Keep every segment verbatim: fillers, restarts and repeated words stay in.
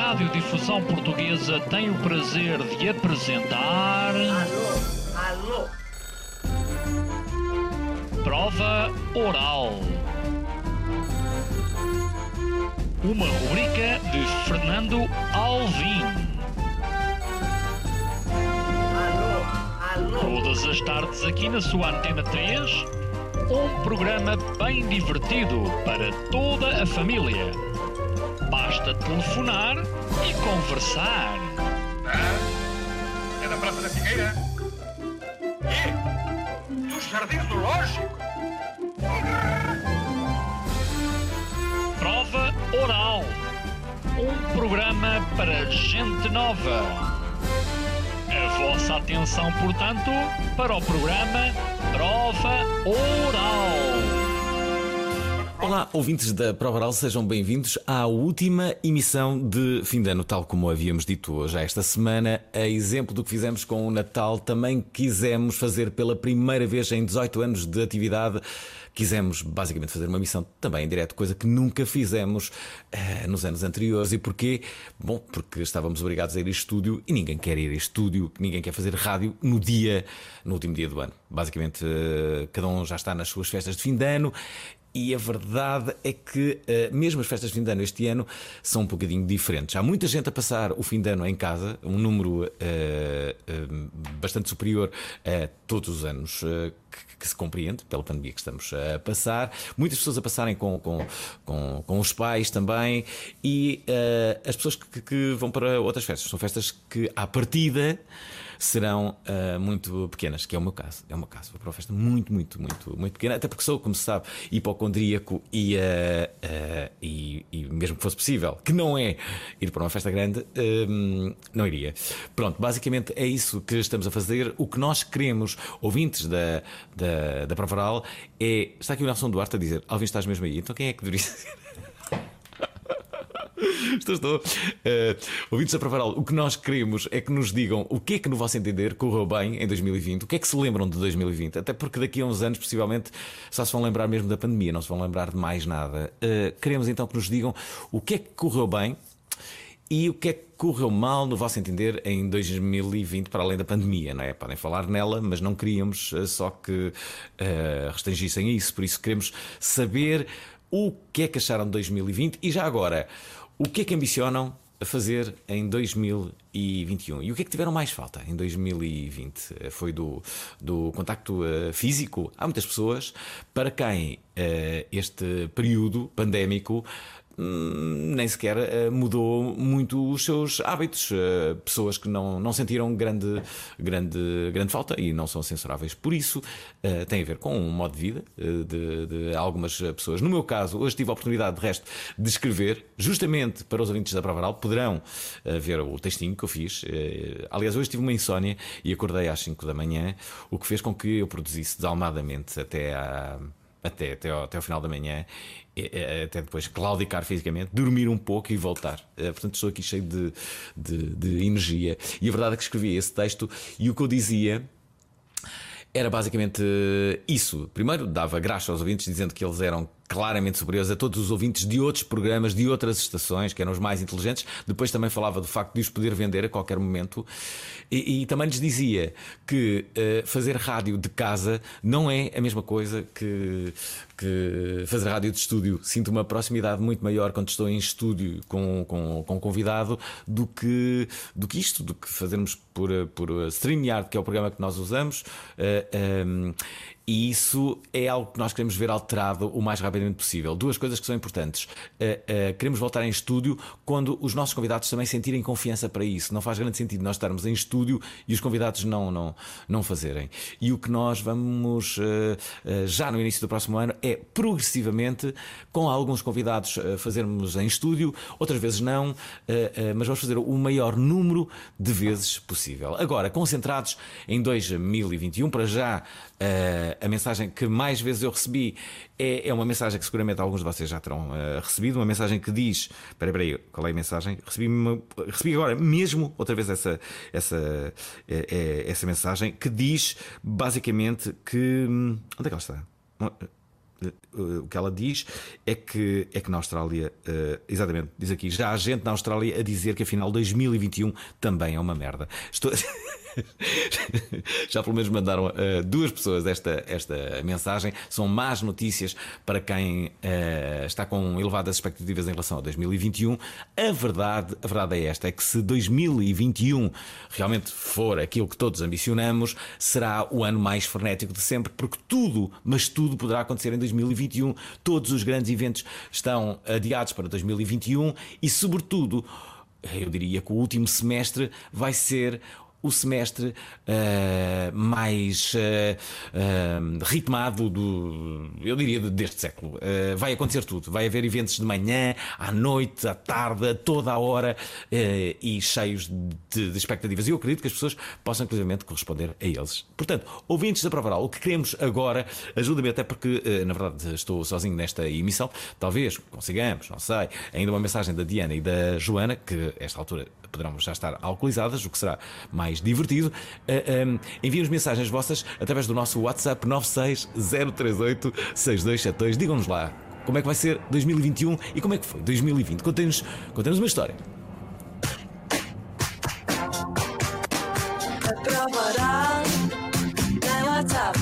Radiodifusão Portuguesa tem o prazer de apresentar... Alô, alô. Prova Oral. Uma rubrica de Fernando Alvim. Alô, alô. Todas as tardes aqui na sua Antena três, um programa bem divertido para toda a família. Basta telefonar e conversar. Ah, é da Praça da Figueira? E? Dos Jardins do Lógico? Prova Oral. Um programa para gente nova. A vossa atenção, portanto, para o programa Prova Oral. Olá, ouvintes da Prova Oral, sejam bem-vindos à última emissão de fim de ano, tal como havíamos dito hoje. Esta semana, a exemplo do que fizemos com o Natal, também quisemos fazer pela primeira vez em dezoito anos de atividade. Quisemos basicamente fazer uma emissão também em direto, coisa que nunca fizemos eh, nos anos anteriores. E porquê? Bom, porque estávamos obrigados a ir a estúdio e ninguém quer ir a estúdio, ninguém quer fazer rádio no dia, no último dia do ano. Basicamente, eh, cada um já está nas suas festas de fim de ano. E a verdade é que uh, mesmo as festas de fim de ano este ano são um bocadinho diferentes. Há muita gente a passar o fim de ano em casa, um número uh, uh, bastante superior a todos os anos uh, que, que se compreende pela pandemia que estamos a passar. Muitas pessoas a passarem com, com, com, com os pais também. E uh, as pessoas que, que vão para outras festas são festas que à partida serão uh, muito pequenas, que é o meu caso. É o meu caso. Vou para uma festa muito, muito, muito, muito pequena, até porque sou, como se sabe, hipocondríaco e, uh, uh, e, e mesmo que fosse possível, que não é ir para uma festa grande, uh, não iria. Pronto, basicamente é isso que estamos a fazer. O que nós queremos, ouvintes da, da, da Prova Oral, é... Está aqui o Nelson Duarte a dizer: Alvin, estás mesmo aí? Então quem é que deveria ser? Estou, estou. Uh, ouvintes da Prova Oral, o que nós queremos é que nos digam o que é que, no vosso entender, correu bem em dois mil e vinte, o que é que se lembram de dois mil e vinte, até porque daqui a uns anos, possivelmente, só se vão lembrar mesmo da pandemia, não se vão lembrar de mais nada. Uh, queremos então que nos digam o que é que correu bem e o que é que correu mal, no vosso entender, em dois mil e vinte, para além da pandemia, não é? Podem falar nela, mas não queríamos uh, só que uh, restringissem a isso, por isso queremos saber o que é que acharam de dois mil e vinte e já agora, o que é que ambicionam a fazer em dois mil e vinte e um? E o que é que tiveram mais falta em dois mil e vinte? Foi do, do contacto uh, físico. Há muitas pessoas para quem uh, este período pandémico hum, nem sequer uh, mudou muito os seus hábitos. Uh, pessoas que não, não sentiram grande, grande, grande falta e não são censuráveis. Por isso, uh, tem a ver com um modo de vida uh, de, de algumas pessoas. No meu caso, hoje tive a oportunidade, de resto, de escrever, justamente para os ouvintes da Prova Oral. Poderão uh, ver o textinho que eu fiz. Uh, aliás, hoje tive uma insónia e acordei às cinco da manhã, o que fez com que eu produzisse desalmadamente até à... Até, até, ao, até ao final da manhã, até depois claudicar fisicamente, dormir um pouco e voltar. Portanto, estou aqui cheio de, de, de energia. E a verdade é que escrevi esse texto e o que eu dizia era basicamente isso. Primeiro, dava graça aos ouvintes, dizendo que eles eram claramente superiores a todos os ouvintes de outros programas, de outras estações, que eram os mais inteligentes. Depois também falava do facto de os poder vender a qualquer momento. E, e também lhes dizia que uh, fazer rádio de casa não é a mesma coisa que, que fazer rádio de estúdio. Sinto uma proximidade muito maior quando estou em estúdio com, com, com um convidado do que, do que isto, do que fazermos por, por StreamYard, que é o programa que nós usamos. Uh, um, E isso é algo que nós queremos ver alterado o mais rapidamente possível. Duas coisas que são importantes. Uh, uh, queremos voltar em estúdio quando os nossos convidados também sentirem confiança para isso. Não faz grande sentido nós estarmos em estúdio e os convidados não, não, não fazerem. E o que nós vamos, uh, uh, já no início do próximo ano, é progressivamente, com alguns convidados, uh, fazermos em estúdio, outras vezes não, uh, uh, mas vamos fazer o maior número de vezes possível. Agora, concentrados em dois mil e vinte e um, para já, uh, a mensagem que mais vezes eu recebi é, é uma mensagem que seguramente alguns de vocês já terão uh, recebido. Uma mensagem que diz... Espera, espera aí, qual é a mensagem? Recebi, uma, recebi agora mesmo outra vez essa, essa, é, é, essa mensagem que diz basicamente que... Onde é que ela está? o que ela diz é que, é que na Austrália, uh, exatamente, diz aqui, já há gente na Austrália a dizer que afinal dois mil e vinte e um também é uma merda. Estou... Já pelo menos mandaram uh, duas pessoas esta, esta mensagem. São más notícias para quem uh, está com elevadas expectativas em relação a dois mil e vinte e um. A verdade, a verdade é esta: é que se dois mil e vinte e um realmente for aquilo que todos ambicionamos, será o ano mais frenético de sempre, porque tudo, mas tudo poderá acontecer em dois mil e vinte e um. Todos os grandes eventos estão adiados para dois mil e vinte e um e, sobretudo, eu diria que o último semestre vai ser o semestre uh, mais uh, uh, ritmado do, eu diria, deste século. Uh, vai acontecer tudo. Vai haver eventos de manhã, à noite, à tarde, a toda a hora, uh, e cheios de, de expectativas. E eu acredito que as pessoas possam, inclusive, corresponder a eles. Portanto, ouvintes da Prova Oral, o que queremos agora, ajuda-me até porque, uh, na verdade, estou sozinho nesta emissão. Talvez consigamos, não sei, ainda uma mensagem da Diana e da Joana, que a esta altura poderão já estar alcoolizadas, o que será mais divertido. Uh, um, Enviem-nos mensagens vossas através do nosso WhatsApp nove seis zero três oito seis dois sete dois. Digam-nos lá como é que vai ser dois mil e vinte e um e como é que foi dois mil e vinte. Contem-nos, contem-nos uma história. A Prova Oral tem WhatsApp.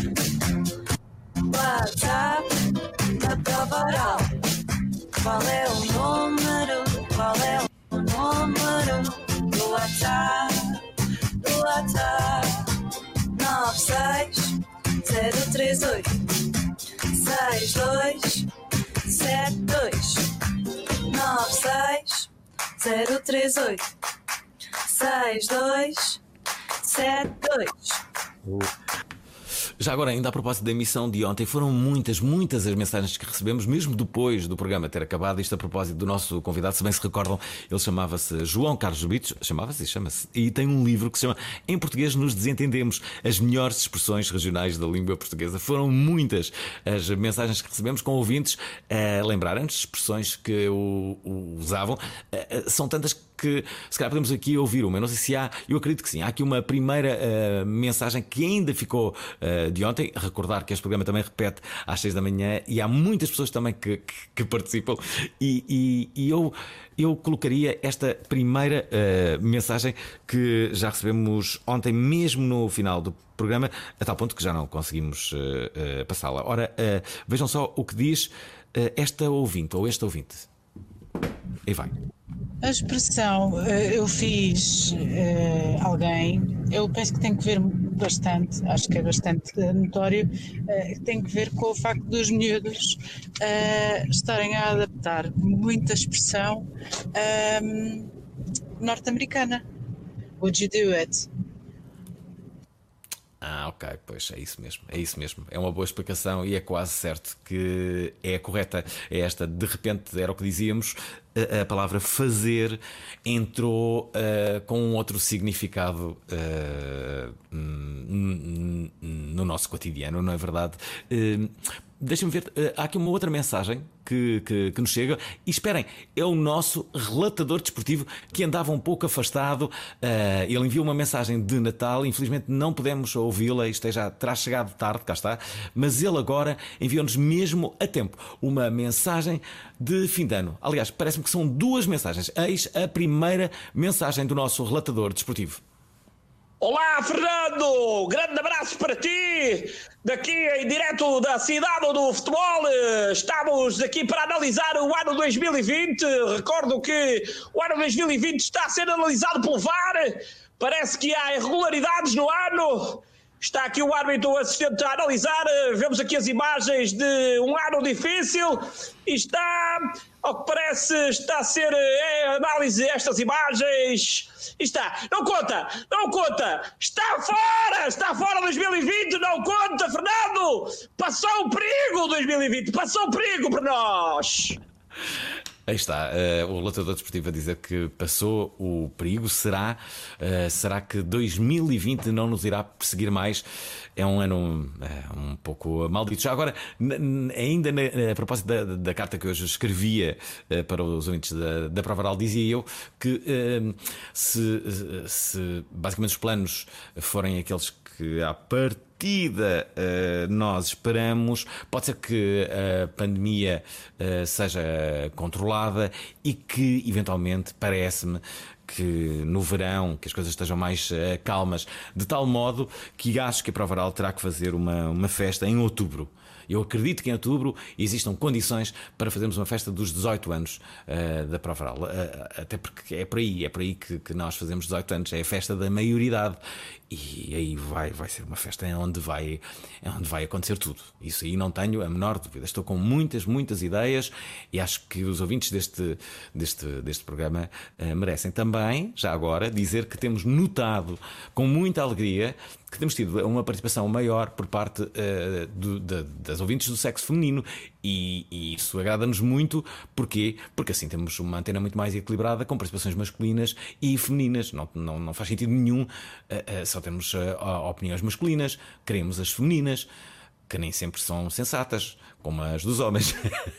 WhatsApp da Prova Oral. Qual é o número? Qual é o número do WhatsApp? Do WhatsApp nove seis zero três oito seis dois sete dois nove seis zero três oito seis dois sete dois. Já agora, ainda a propósito da emissão de ontem, foram muitas, muitas as mensagens que recebemos, mesmo depois do programa ter acabado. Isto a propósito do nosso convidado, se bem se recordam, ele chamava-se João Carlos Bitos, chamava-se e chama-se, e tem um livro que se chama Em Português Nos Desentendemos, as melhores expressões regionais da língua portuguesa. Foram muitas as mensagens que recebemos com ouvintes a lembrarem-nos de expressões que o, o usavam. São tantas que se calhar podemos aqui ouvir uma. Eu não sei se há, eu acredito que sim. Há aqui uma primeira uh, mensagem que ainda ficou uh, de ontem. Recordar que este programa também repete às seis da manhã e há muitas pessoas também que, que, que participam. E, e, e eu, eu colocaria esta primeira uh, mensagem que já recebemos ontem, mesmo no final do programa, a tal ponto que já não conseguimos uh, uh, passá-la. Ora, uh, vejam só o que diz uh, esta ouvinte ou este ouvinte. E vai. A expressão eu fiz uh, alguém, eu penso que tem que ver bastante, acho que é bastante notório, uh, tem que ver com o facto dos miúdos uh, estarem a adaptar muita expressão um, norte-americana. Would you do it? Ah, ok, pois é isso mesmo, é isso mesmo. É uma boa explicação e é quase certo que é a correta. É esta, de repente, era o que dizíamos, a, a palavra fazer entrou uh, com um outro significado uh, no nosso cotidiano, não é verdade? Uh, Deixa-me ver, há aqui uma outra mensagem que, que, que nos chega. E esperem, é o nosso relatador desportivo que andava um pouco afastado. Uh, ele enviou uma mensagem de Natal. Infelizmente não pudemos ouvi-la, isto já terá chegado tarde, cá está. Mas ele agora enviou-nos mesmo a tempo uma mensagem de fim de ano. Aliás, parece-me que são duas mensagens. Eis a primeira mensagem do nosso relatador desportivo. Olá, Fernando! Grande abraço para ti! Daqui em direto da cidade do futebol, estamos aqui para analisar o ano dois mil e vinte. Recordo que o ano dois mil e vinte está a ser analisado pelo V A R. Parece que há irregularidades no ano. Está aqui o árbitro assistente a analisar. Vemos aqui as imagens de um ano difícil e está, ao que parece, está a ser é, análise estas imagens. E está, não conta, não conta, está fora, está fora dois mil e vinte, não conta, Fernando. Passou o perigo dois mil e vinte, passou o perigo para nós. Aí está, uh, o relatador desportivo a dizer que passou o perigo. Será, uh, será que dois mil e vinte não nos irá perseguir mais? É um ano uh, um pouco maldito. Já agora, ainda na, a propósito da, da carta que hoje escrevia uh, para os ouvintes da, da Prova Oral, dizia eu que uh, se, se basicamente os planos forem aqueles que à partida partida uh, nós esperamos, pode ser que a pandemia uh, seja controlada e que eventualmente, parece-me, que no verão que as coisas estejam mais uh, calmas, de tal modo que acho que a Prova Oral terá que fazer uma, uma festa em outubro. Eu acredito que em outubro existam condições para fazermos uma festa dos dezoito anos uh, da Prova Oral. Uh, até porque é por aí, é por aí que, que nós fazemos dezoito anos, é a festa da maioridade. E aí vai, vai ser uma festa em onde vai, é onde vai acontecer tudo. Isso aí não tenho a menor dúvida. Estou com muitas, muitas ideias e acho que os ouvintes deste, deste, deste programa uh, merecem também, já agora, dizer que temos notado com muita alegria que temos tido uma participação maior por parte uh, do, da, das ouvintes do sexo feminino e, e isso agrada-nos muito. Porquê? Porque assim temos uma antena muito mais equilibrada com participações masculinas e femininas. Não, não, não faz sentido nenhum uh, uh, só temos uh, opiniões masculinas, queremos as femininas, que nem sempre são sensatas, como as dos homens.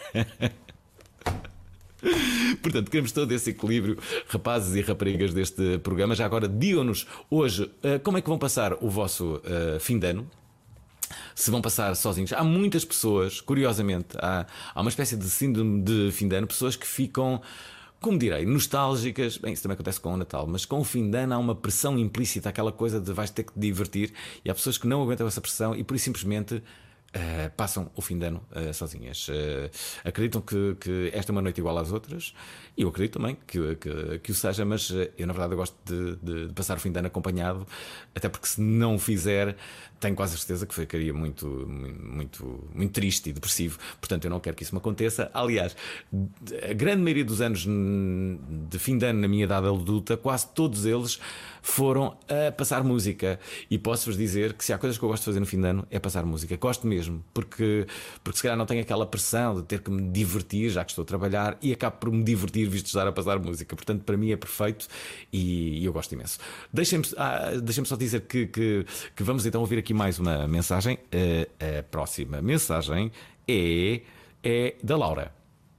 Portanto, queremos todo esse equilíbrio, rapazes e raparigas deste programa. Já agora, digam-nos hoje como é que vão passar o vosso uh, fim de ano. Se vão passar sozinhos. Há muitas pessoas, curiosamente, há, há uma espécie de síndrome de fim de ano, pessoas que ficam, como direi, nostálgicas. Bem, isso também acontece com o Natal, mas com o fim de ano há uma pressão implícita, aquela coisa de vais ter que te divertir, e há pessoas que não aguentam essa pressão e por isso simplesmente Uh, passam o fim de ano uh, sozinhas. Uh, acreditam que, que esta é uma noite igual às outras, e eu acredito também que, que, que o seja, mas uh, eu na verdade eu gosto de, de, de passar o fim de ano acompanhado, até porque se não o fizer, tenho quase a certeza que ficaria muito, muito, muito triste e depressivo. Portanto, eu não quero que isso me aconteça. Aliás, a grande maioria dos anos de fim de ano na minha idade adulta, quase todos eles foram a passar música. E posso-vos dizer que se há coisas que eu gosto de fazer no fim de ano é passar música. Gosto mesmo, porque, porque se calhar não tenho aquela pressão de ter que me divertir, já que estou a trabalhar, e acabo por me divertir visto estar a passar música. Portanto, para mim é perfeito e, e eu gosto imenso. Deixem-me ah, deixem-me só dizer que, que, que vamos então ouvir aqui mais uma mensagem. A, a próxima mensagem é, é da Laura.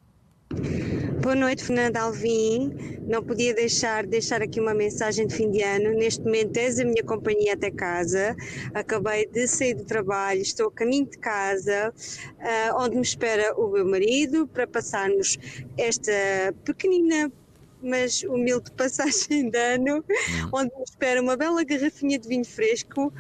Boa noite, Fernanda Alvim. Não podia deixar deixar aqui uma mensagem de fim de ano. Neste momento és a minha companhia até casa. Acabei de sair do trabalho, estou a caminho de casa, uh, onde me espera o meu marido para passarmos esta pequenina mas humilde passagem de ano, onde me espera uma bela garrafinha de vinho fresco.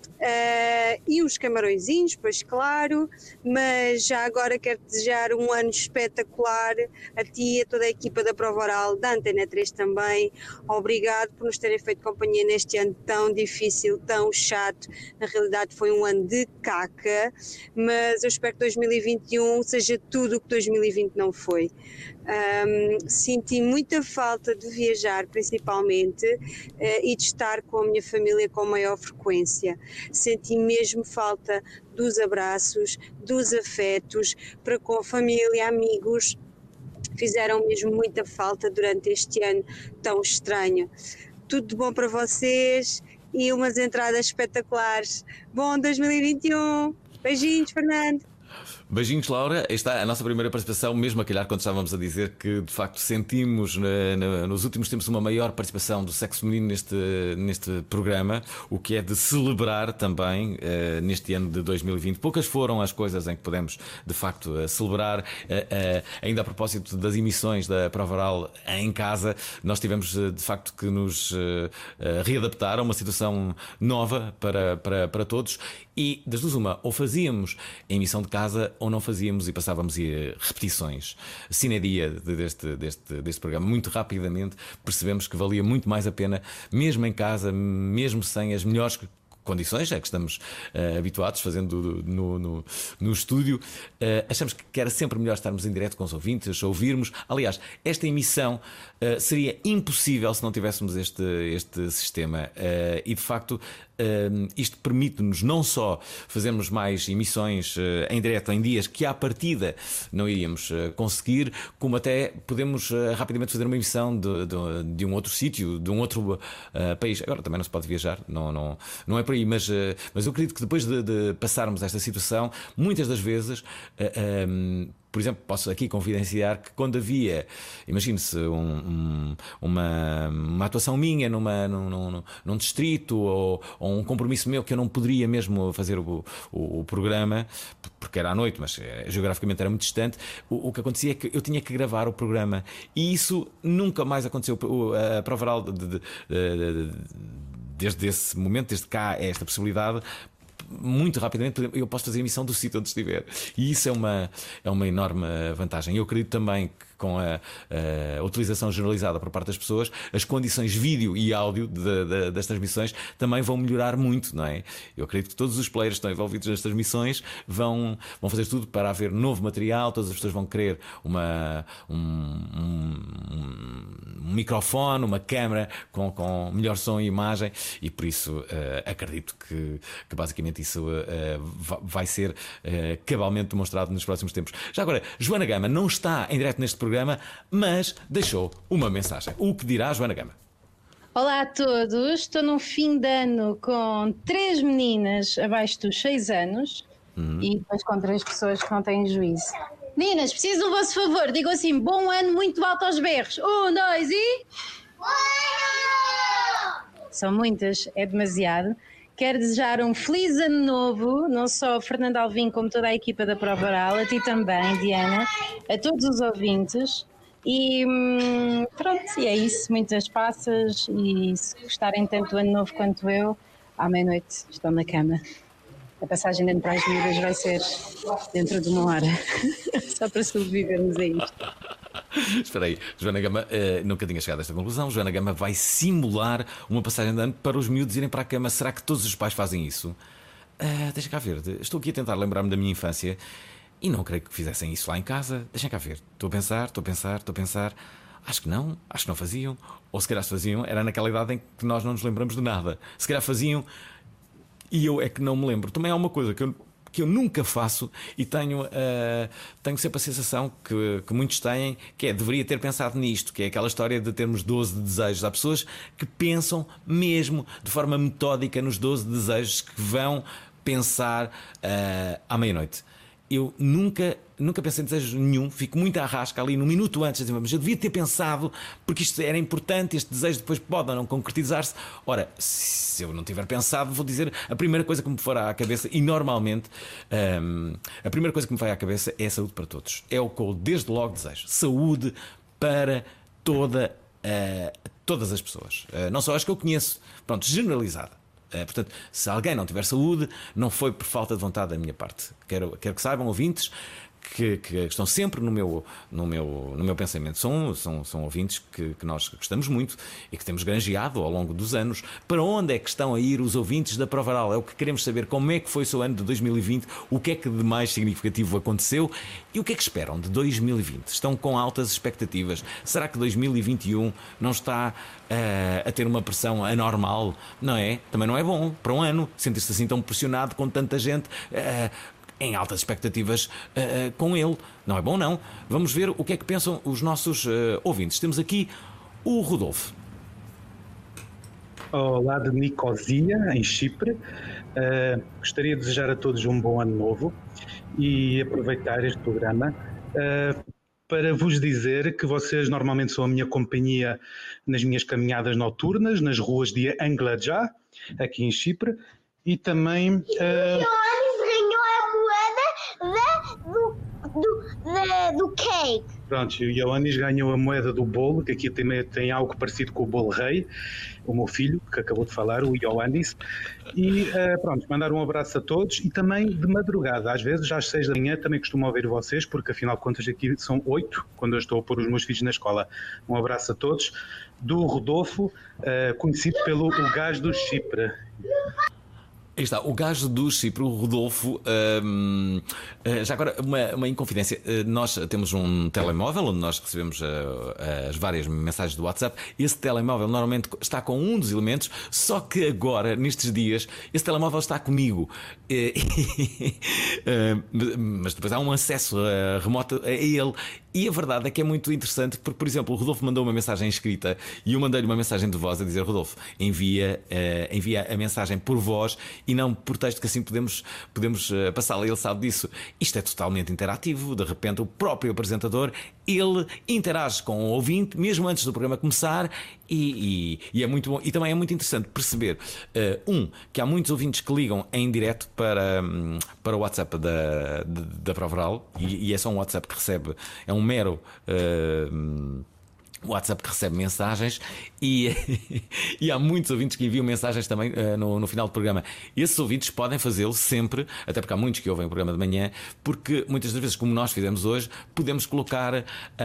Uh, e uns camarõezinhos, pois claro, mas já agora quero desejar um ano espetacular a ti e a toda a equipa da Prova Oral, da Antena três também. Obrigado por nos terem feito companhia neste ano tão difícil, tão chato. Na realidade foi um ano de caca, mas eu espero que dois mil e vinte e um seja tudo o que dois mil e vinte não foi. Um, senti muita falta de viajar principalmente uh, e de estar com a minha família com maior frequência. Senti mesmo falta dos abraços, dos afetos para com a família, amigos. Fizeram mesmo muita falta durante este ano tão estranho. Tudo de bom para vocês e umas entradas espetaculares. Bom dois mil e vinte e um. Beijinhos, Fernando. Beijinhos, Laura. Está a nossa primeira participação, mesmo a calhar quando estávamos a dizer que de facto sentimos na, na, nos últimos tempos uma maior participação do sexo feminino neste, neste programa, o que é de celebrar também uh, neste ano de dois mil e vinte. Poucas foram as coisas em que podemos de facto uh, celebrar, uh, uh, ainda a propósito das emissões da Prova Oral em casa. Nós tivemos uh, de facto que nos uh, uh, readaptar a uma situação nova para, para, para todos, e das duas uma, ou fazíamos a emissão de casa ou não fazíamos e passávamos repetições sine dia deste, deste, deste programa. Muito rapidamente percebemos que valia muito mais a pena, mesmo em casa, mesmo sem as melhores condições, é que estamos uh, habituados, fazendo no, no, no estúdio, uh, achamos que era sempre melhor estarmos em direto com os ouvintes, ouvirmos. Aliás, esta emissão uh, seria impossível se não tivéssemos este, este sistema, uh, e de facto Uh, isto permite-nos não só fazermos mais emissões uh, em direto em dias que à partida não iríamos uh, conseguir, como até podemos uh, rapidamente fazer uma emissão de, de, de um outro sítio, de um outro uh, país. Agora também não se pode viajar, não, não, não é por aí, mas, uh, mas eu acredito que depois de, de passarmos esta situação, muitas das vezes uh, um, Por exemplo, posso aqui confidenciar que quando havia, imagine-se, um, um, uma, uma atuação minha numa, num, num, num distrito ou, ou um compromisso meu que eu não poderia mesmo fazer o, o, o programa, porque era à noite, mas geograficamente era muito distante, o, o que acontecia é que eu tinha que gravar o programa e isso nunca mais aconteceu. A prova oral de, de, de, de, desde esse momento, desde cá, esta possibilidade. Muito rapidamente eu posso fazer a emissão do sítio onde estiver. E isso é uma, é uma enorme vantagem. Eu acredito também que com a, a utilização generalizada por parte das pessoas, as condições vídeo e áudio de, de, das transmissões também vão melhorar muito, não é? Eu acredito que todos os players que estão envolvidos nas transmissões vão, vão fazer tudo para haver novo material. Todas as pessoas vão querer uma, um, um, um microfone, uma câmara com, com melhor som e imagem, e por isso uh, acredito que, que basicamente isso uh, vai ser uh, cabalmente demonstrado nos próximos tempos. Já agora, Joana Gama não está em direto neste programa, mas deixou uma mensagem. O que dirá Joana Gama? Olá a todos, estou num fim de ano com três meninas abaixo dos seis anos uhum. e depois com três pessoas que não têm juízo. Meninas, preciso do vosso favor, digam assim, bom ano muito alto aos berros. Um, dois e... São muitas, é demasiado. Quero desejar um feliz ano novo, não só ao Fernando Alvim, como toda a equipa da Prova Oral, a ti também, Diana, a todos os ouvintes. E hum, pronto, e é isso, muitas passas, e se gostarem tanto do ano novo quanto eu, à meia-noite estão na cama. A passagem dentro para as miúdas vai ser dentro de uma hora, só para sobrevivermos a isto. Espera aí, Joana Gama, uh, nunca tinha chegado a esta conclusão. Joana Gama vai simular uma passagem de ano para os miúdos irem para a cama. Será que todos os pais fazem isso? Uh, deixa cá ver, estou aqui a tentar lembrar-me da minha infância e não creio que fizessem isso lá em casa. Deixa cá ver, estou a pensar, estou a pensar, estou a pensar. Acho que não, acho que não faziam. Ou se calhar se faziam, era naquela idade em que nós não nos lembramos de nada. Se calhar faziam e eu é que não me lembro. Também há uma coisa que eu... que eu nunca faço e tenho, uh, tenho sempre a sensação que, que muitos têm, que é, deveria ter pensado nisto, que é aquela história de termos doze desejos. Há pessoas que pensam mesmo de forma metódica nos doze desejos que vão pensar uh, à meia-noite. Eu nunca, nunca pensei em desejo nenhum, fico muito à rasca ali no minuto antes, dizer, mas eu devia ter pensado, porque isto era importante, este desejo depois pode ou não concretizar-se. Ora, se eu não tiver pensado, vou dizer a primeira coisa que me for à cabeça, e normalmente hum, a primeira coisa que me vai à cabeça é saúde para todos. É o que eu desde logo desejo, saúde para toda, uh, todas as pessoas, uh, não só as que eu conheço, pronto, generalizada. Portanto, se alguém não tiver saúde, não foi por falta de vontade da minha parte. Quero, quero que saibam, ouvintes, que, que estão sempre no meu, no meu, no meu pensamento. São, são, são ouvintes que, que nós gostamos muito e que temos granjeado ao longo dos anos. Para onde é que estão a ir os ouvintes da Prova Oral? É o que queremos saber. Como é que foi o seu ano de dois mil e vinte? O que é que de mais significativo aconteceu? E o que é que esperam de dois mil e vinte? Estão com altas expectativas? Será que dois mil e vinte e um não está uh, a ter uma pressão anormal? Não é? Também não é bom para um ano sentir-se assim tão pressionado com tanta gente uh, em altas expectativas uh, com ele. Não é bom, não. Vamos ver o que é que pensam os nossos uh, ouvintes. Temos aqui o Rodolfo. Olá, de Nicosia, em Chipre. Uh, gostaria de desejar a todos um bom ano novo e aproveitar este programa uh, para vos dizer que vocês normalmente são a minha companhia nas minhas caminhadas noturnas, nas ruas de Angladjá, aqui em Chipre, e também... Uh, Do, do, da, do cake. Pronto, o Ioannis ganhou a moeda do bolo, que aqui tem, tem algo parecido com o bolo rei, o meu filho, que acabou de falar, o Ioannis. E uh, pronto, mandar um abraço a todos e também de madrugada, às vezes às seis da manhã também costumo ouvir vocês, porque afinal de contas aqui são oito, quando eu estou a pôr os meus filhos na escola. Um abraço a todos, do Rodolfo, uh, conhecido pelo o Gás do Chipre. Aí está, o gajo do Chipre, o Rodolfo. hum, Já agora, uma, uma inconfidência. Nós temos um telemóvel onde nós recebemos uh, as várias mensagens do WhatsApp. Esse telemóvel normalmente está com um dos elementos, só que agora, nestes dias, esse telemóvel está comigo. Mas depois há um acesso uh, remoto a ele. E a verdade é que é muito interessante, porque, por exemplo, o Rodolfo mandou uma mensagem escrita e eu mandei-lhe uma mensagem de voz a dizer: Rodolfo, envia, uh, envia a mensagem por voz e não por texto, que assim podemos, podemos uh, passá-la. Ele sabe disso. Isto é totalmente interativo. De repente o próprio apresentador, ele interage com o ouvinte mesmo antes do programa começar, e, e, e é muito bom. E também é muito interessante perceber uh, um, que há muitos ouvintes que ligam em direto para, um, para o WhatsApp da, da, da Prova Oral, e, e é só um WhatsApp que recebe, é um mero uh, o WhatsApp que recebe mensagens, e, e há muitos ouvintes que enviam mensagens também uh, no, no final do programa. Esses ouvintes podem fazê-lo sempre, até porque há muitos que ouvem o programa de manhã, porque muitas das vezes, como nós fizemos hoje, podemos colocar uh,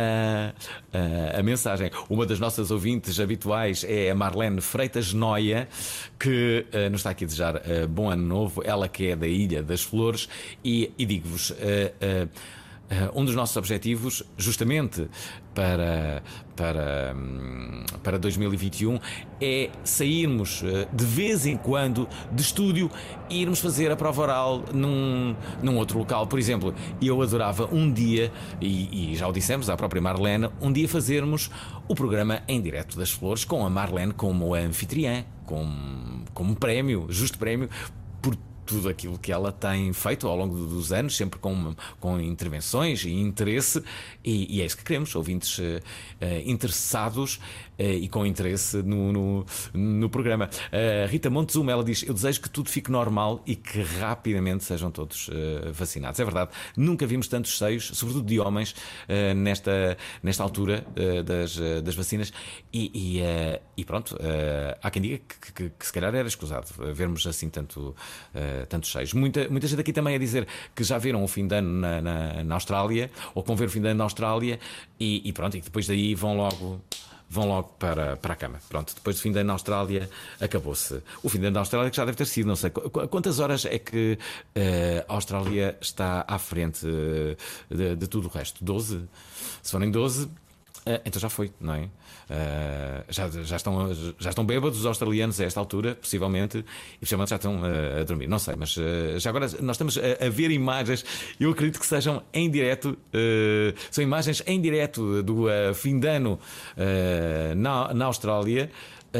uh, a mensagem. Uma das nossas ouvintes habituais é a Marlene Freitas Noia, que uh, nos está aqui a desejar uh, bom ano novo. Ela que é da Ilha das Flores, e, e digo-vos, uh, uh, um dos nossos objetivos, justamente para, para, para dois mil e vinte e um, é sairmos de vez em quando de estúdio e irmos fazer a prova oral num, num outro local. Por exemplo, eu adorava um dia, e, e já o dissemos à própria Marlene, um dia fazermos o programa em direto das Flores, com a Marlene como anfitriã, como, como prémio, justo prémio, por tudo aquilo que ela tem feito ao longo dos anos, sempre com, com intervenções e interesse, e, e é isso que queremos, ouvintes uh, uh, interessados uh, e com interesse no, no, no programa. Uh, Rita Montezuma, ela diz: eu desejo que tudo fique normal e que rapidamente sejam todos uh, vacinados. É verdade, nunca vimos tantos cheios, sobretudo de homens, uh, nesta, nesta altura uh, das, uh, das vacinas, e, e, uh, e pronto, uh, há quem diga que, que, que se calhar era escusado vermos assim tanto uh, tantos cheios. Muita, muita gente aqui também a dizer que já viram o fim de ano na, na, na Austrália, ou que vão ver o fim de ano na Austrália, e, e pronto, e depois daí vão logo, vão logo para, para a cama. Pronto, depois do fim de ano na Austrália acabou-se. O fim de ano na Austrália que já deve ter sido, não sei quantas horas é que uh, a Austrália está à frente uh, de, de tudo o resto. doze? Se forem doze, Uh, então já foi, não é? Uh, já, já, estão, já estão bêbados os australianos a esta altura, possivelmente, e possivelmente já estão uh, a dormir, não sei, mas uh, já agora nós estamos a, a ver imagens, eu acredito que sejam em direto, uh, são imagens em direto do uh, fim de ano uh, na, na Austrália.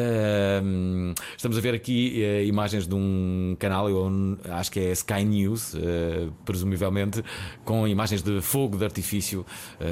Uh, estamos a ver aqui uh, imagens de um canal, eu acho que é Sky News, uh, presumivelmente, com imagens de fogo de artifício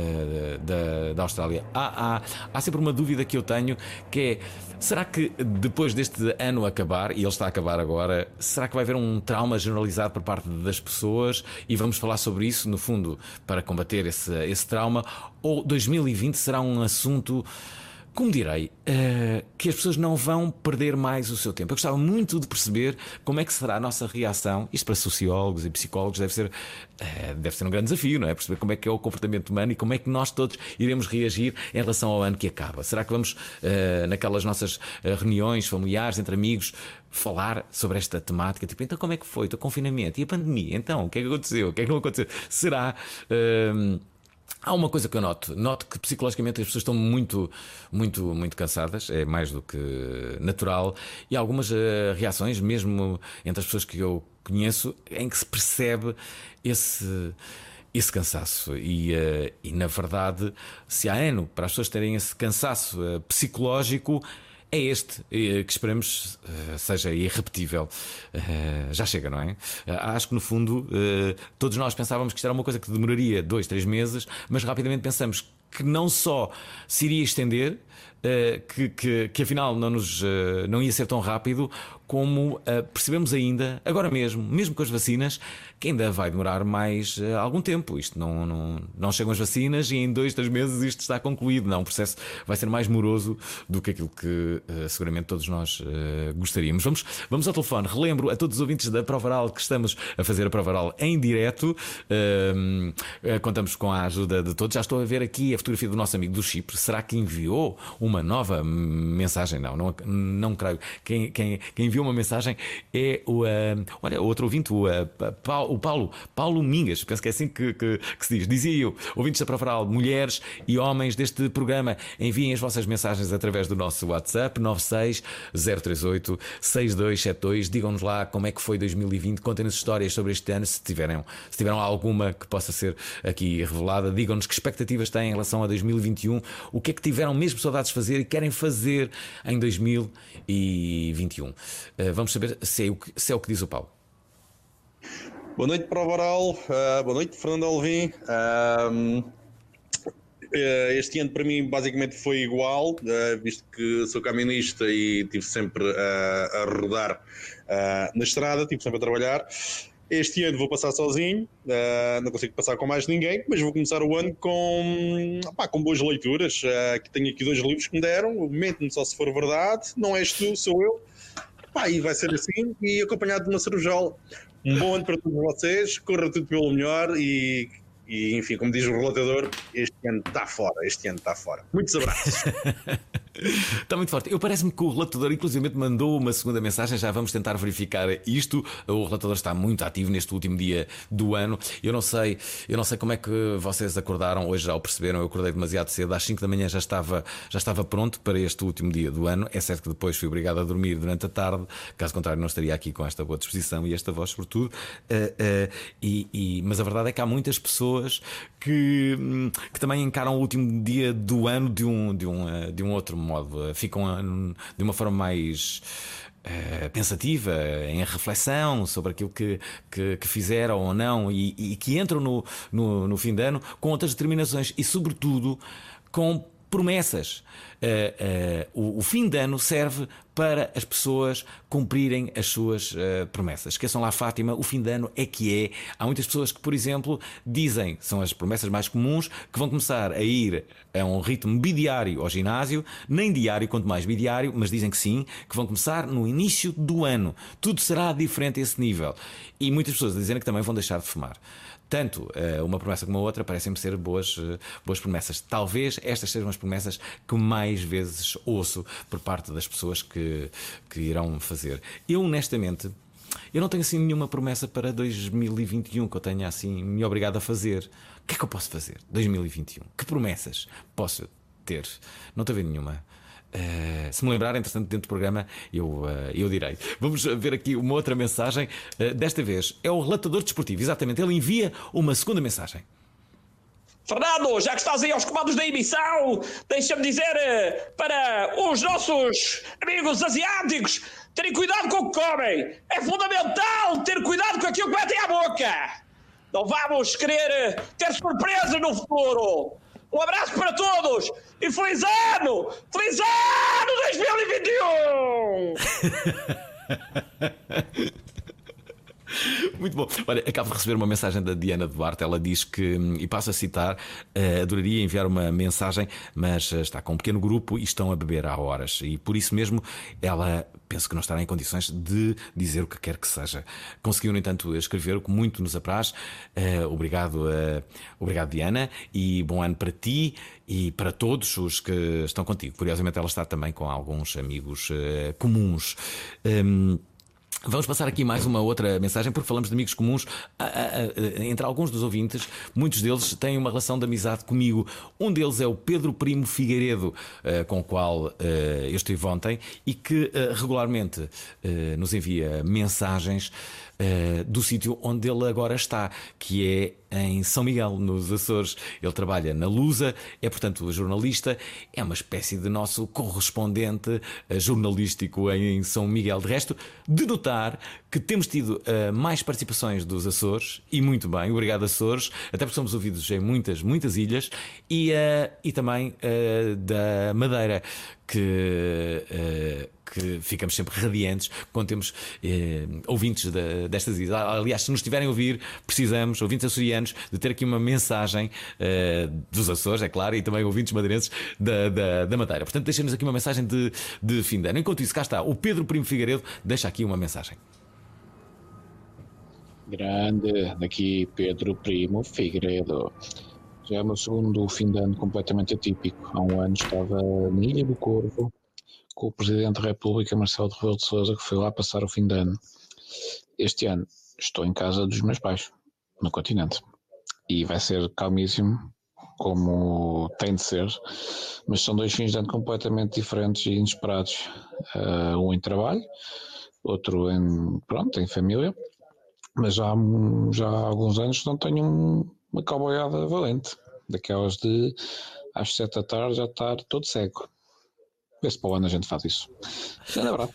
uh, da, da Austrália. Há, há, há sempre uma dúvida que eu tenho, que é: será que depois deste ano acabar, e ele está a acabar agora, será que vai haver um trauma generalizado por parte das pessoas? E vamos falar sobre isso, no fundo, para combater esse, esse trauma. Ou dois mil e vinte será um assunto, como direi, uh, que as pessoas não vão perder mais o seu tempo? Eu gostava muito de perceber como é que será a nossa reação. Isto para sociólogos e psicólogos deve ser, uh, deve ser um grande desafio, não é? Perceber como é que é o comportamento humano e como é que nós todos iremos reagir em relação ao ano que acaba. Será que vamos, uh, naquelas nossas uh, reuniões familiares, entre amigos, falar sobre esta temática? Tipo, então como é que foi o confinamento? E a pandemia? Então, o que é que aconteceu? O que é que não aconteceu? Será... Uh, Há uma coisa que eu noto, noto que psicologicamente as pessoas estão muito, muito, muito cansadas, é mais do que natural, e há algumas uh, reações, mesmo entre as pessoas que eu conheço, em que se percebe esse, esse cansaço. E, uh, e na verdade, se há ano para as pessoas terem esse cansaço uh, psicológico, é este, que esperemos uh, seja irrepetível. Uh, já chega, não é? Uh, acho que no fundo uh, todos nós pensávamos que isto era uma coisa que demoraria dois, três meses, mas rapidamente pensamos que não só se iria estender, uh, que, que, que afinal não, nos, uh, não ia ser tão rápido, como uh, percebemos ainda, agora mesmo, mesmo com as vacinas, que ainda vai demorar mais uh, algum tempo. Isto não, não, não chegam as vacinas e em dois, três meses isto está concluído. Não, o processo vai ser mais moroso do que aquilo que uh, seguramente todos nós uh, gostaríamos. Vamos, vamos ao telefone. Relembro a todos os ouvintes da Prova Oral que estamos a fazer a Prova Oral em direto. Uh, uh, contamos com a ajuda de todos. Já estou a ver aqui a fotografia do nosso amigo do Chipre. Será que enviou uma nova mensagem? Não, não, não creio. Quem, quem, quem enviou uma mensagem é o uh, olha, outro ouvinte, o, uh, Paulo, o Paulo Paulo Mingas, penso que é assim que, que, que se diz. Dizia eu: ouvintes da Prova Oral, mulheres e homens deste programa, enviem as vossas mensagens através do nosso WhatsApp nove seis zero três oito seis dois sete dois. Digam-nos lá como é que foi dois mil e vinte, contem-nos histórias sobre este ano, se tiverem, se tiveram alguma que possa ser aqui revelada. Digam-nos que expectativas têm em relação a dois mil e vinte e um, o que é que tiveram mesmo saudades de fazer e querem fazer em dois mil e vinte e um. Uh, vamos saber se é, o que, se é o que diz o Paulo. Boa noite, Prova Oral. Uh, boa noite, Fernando Alvim. Uh, este ano para mim basicamente foi igual, uh, visto que sou caminista e estive sempre uh, a rodar uh, na estrada, estive sempre a trabalhar. Este ano vou passar sozinho, uh, não consigo passar com mais ninguém, mas vou começar o ano com, opá, com boas leituras. Uh, que tenho aqui dois livros que me deram, Mente-me Só Se For Verdade, Não És Tu, Sou Eu. Opá, e vai ser assim, e acompanhado de uma cerejola. Um bom ano para todos vocês, corra tudo pelo melhor e, e enfim, como diz o relatador, este ano está fora, este ano está fora. Muitos abraços. Está muito forte. Eu parece-me que o relatador inclusive mandou uma segunda mensagem. Já vamos tentar verificar isto. O relatador está muito ativo neste último dia do ano. Eu não sei, eu não sei como é que vocês acordaram hoje, já o perceberam. Eu acordei demasiado cedo, às cinco da manhã já estava, já estava pronto para este último dia do ano. É certo que depois fui obrigado a dormir durante a tarde, caso contrário não estaria aqui com esta boa disposição e esta voz sobretudo. uh, uh, e, e, Mas a verdade é que há muitas pessoas que, que também encaram o último dia do ano de um, de um, de um outro modo. Ficam de uma forma mais uh, pensativa, em reflexão sobre aquilo que, que, que fizeram ou não, e, e que entram no, no, no fim de ano com outras determinações e, sobretudo, com promessas. Uh, uh, o, o fim de ano serve para as pessoas cumprirem as suas uh, promessas. Esqueçam lá, Fátima, o fim de ano é que é. Há muitas pessoas que, por exemplo, dizem, são as promessas mais comuns, que vão começar a ir a um ritmo bidiário ao ginásio, nem diário, quanto mais bidiário, mas dizem que sim, que vão começar no início do ano. Tudo será diferente a esse nível. E muitas pessoas dizem que também vão deixar de fumar. Tanto uh, uma promessa como a outra parecem-me ser boas, uh, boas promessas. Talvez estas sejam as promessas que mais vezes ouço por parte das pessoas que, que irão fazer. Eu, honestamente, eu não tenho assim nenhuma promessa para dois mil e vinte e um que eu tenha assim me obrigado a fazer. O que é que eu posso fazer dois mil e vinte e um? Que promessas posso ter? Não estou a ver nenhuma. Uh, se me lembrar, entretanto, dentro do programa eu, uh, eu direi. Vamos ver aqui uma outra mensagem. uh, Desta vez é o relatador desportivo. Exatamente, ele envia uma segunda mensagem. Fernando, já que estás aí aos comandos da emissão, deixa-me dizer uh, para os nossos amigos asiáticos terem cuidado com o que comem. É fundamental ter cuidado com aquilo que metem à boca. Não vamos querer uh, ter surpresas no futuro. Um abraço para todos e feliz ano! Feliz ano dois mil e vinte e um! Muito bom. Olha, acabo de receber uma mensagem da Diana Duarte. Ela diz que, e passo a citar, uh, adoraria enviar uma mensagem, mas uh, está com um pequeno grupo e estão a beber há horas. E por isso mesmo ela penso que não estará em condições de dizer o que quer que seja. Conseguiu, no entanto, escrever o que muito nos apraz. Uh, obrigado, uh, obrigado, Diana, e bom ano para ti e para todos os que estão contigo. Curiosamente, ela está também com alguns amigos uh, comuns. Um, Vamos passar aqui mais uma outra mensagem, porque falamos de amigos comuns. Entre alguns dos ouvintes, muitos deles têm uma relação de amizade comigo. Um deles é o Pedro Primo Figueiredo, com o qual eu estive ontem, e que regularmente nos envia mensagens do sítio onde ele agora está, que é em São Miguel, nos Açores. Ele trabalha na Lusa, é portanto jornalista, é uma espécie de nosso correspondente jornalístico em São Miguel. De resto, de notar que temos tido uh, mais participações dos Açores, e muito bem, obrigado Açores, até porque somos ouvidos em muitas, muitas ilhas, e, uh, e também uh, da Madeira, que... Uh, que ficamos sempre radiantes quando temos eh, ouvintes de, destas ilhas. Aliás, se nos estiverem a ouvir, precisamos, ouvintes açorianos, de ter aqui uma mensagem eh, dos Açores, é claro, e também ouvintes madeirenses da, da, da Madeira. Portanto, deixem-nos aqui uma mensagem de, de fim de ano. Enquanto isso, cá está o Pedro Primo Figueiredo, deixa aqui uma mensagem. Grande, daqui Pedro Primo Figueiredo. Já é o meu segundo fim de ano completamente atípico. Há um ano estava na Ilha do Corvo com o Presidente da República, Marcelo Rebelo de Sousa, que foi lá passar o fim de ano. Este ano estou em casa dos meus pais, no continente, e vai ser calmíssimo, como tem de ser, mas são dois fins de ano completamente diferentes e inesperados. Uh, um em trabalho, outro em, pronto, em família, mas já, já há alguns anos não tenho um, uma cowboyada valente, daquelas de às sete da tarde já estar todo cego. Vê se para o ano a gente faz isso. É verdade.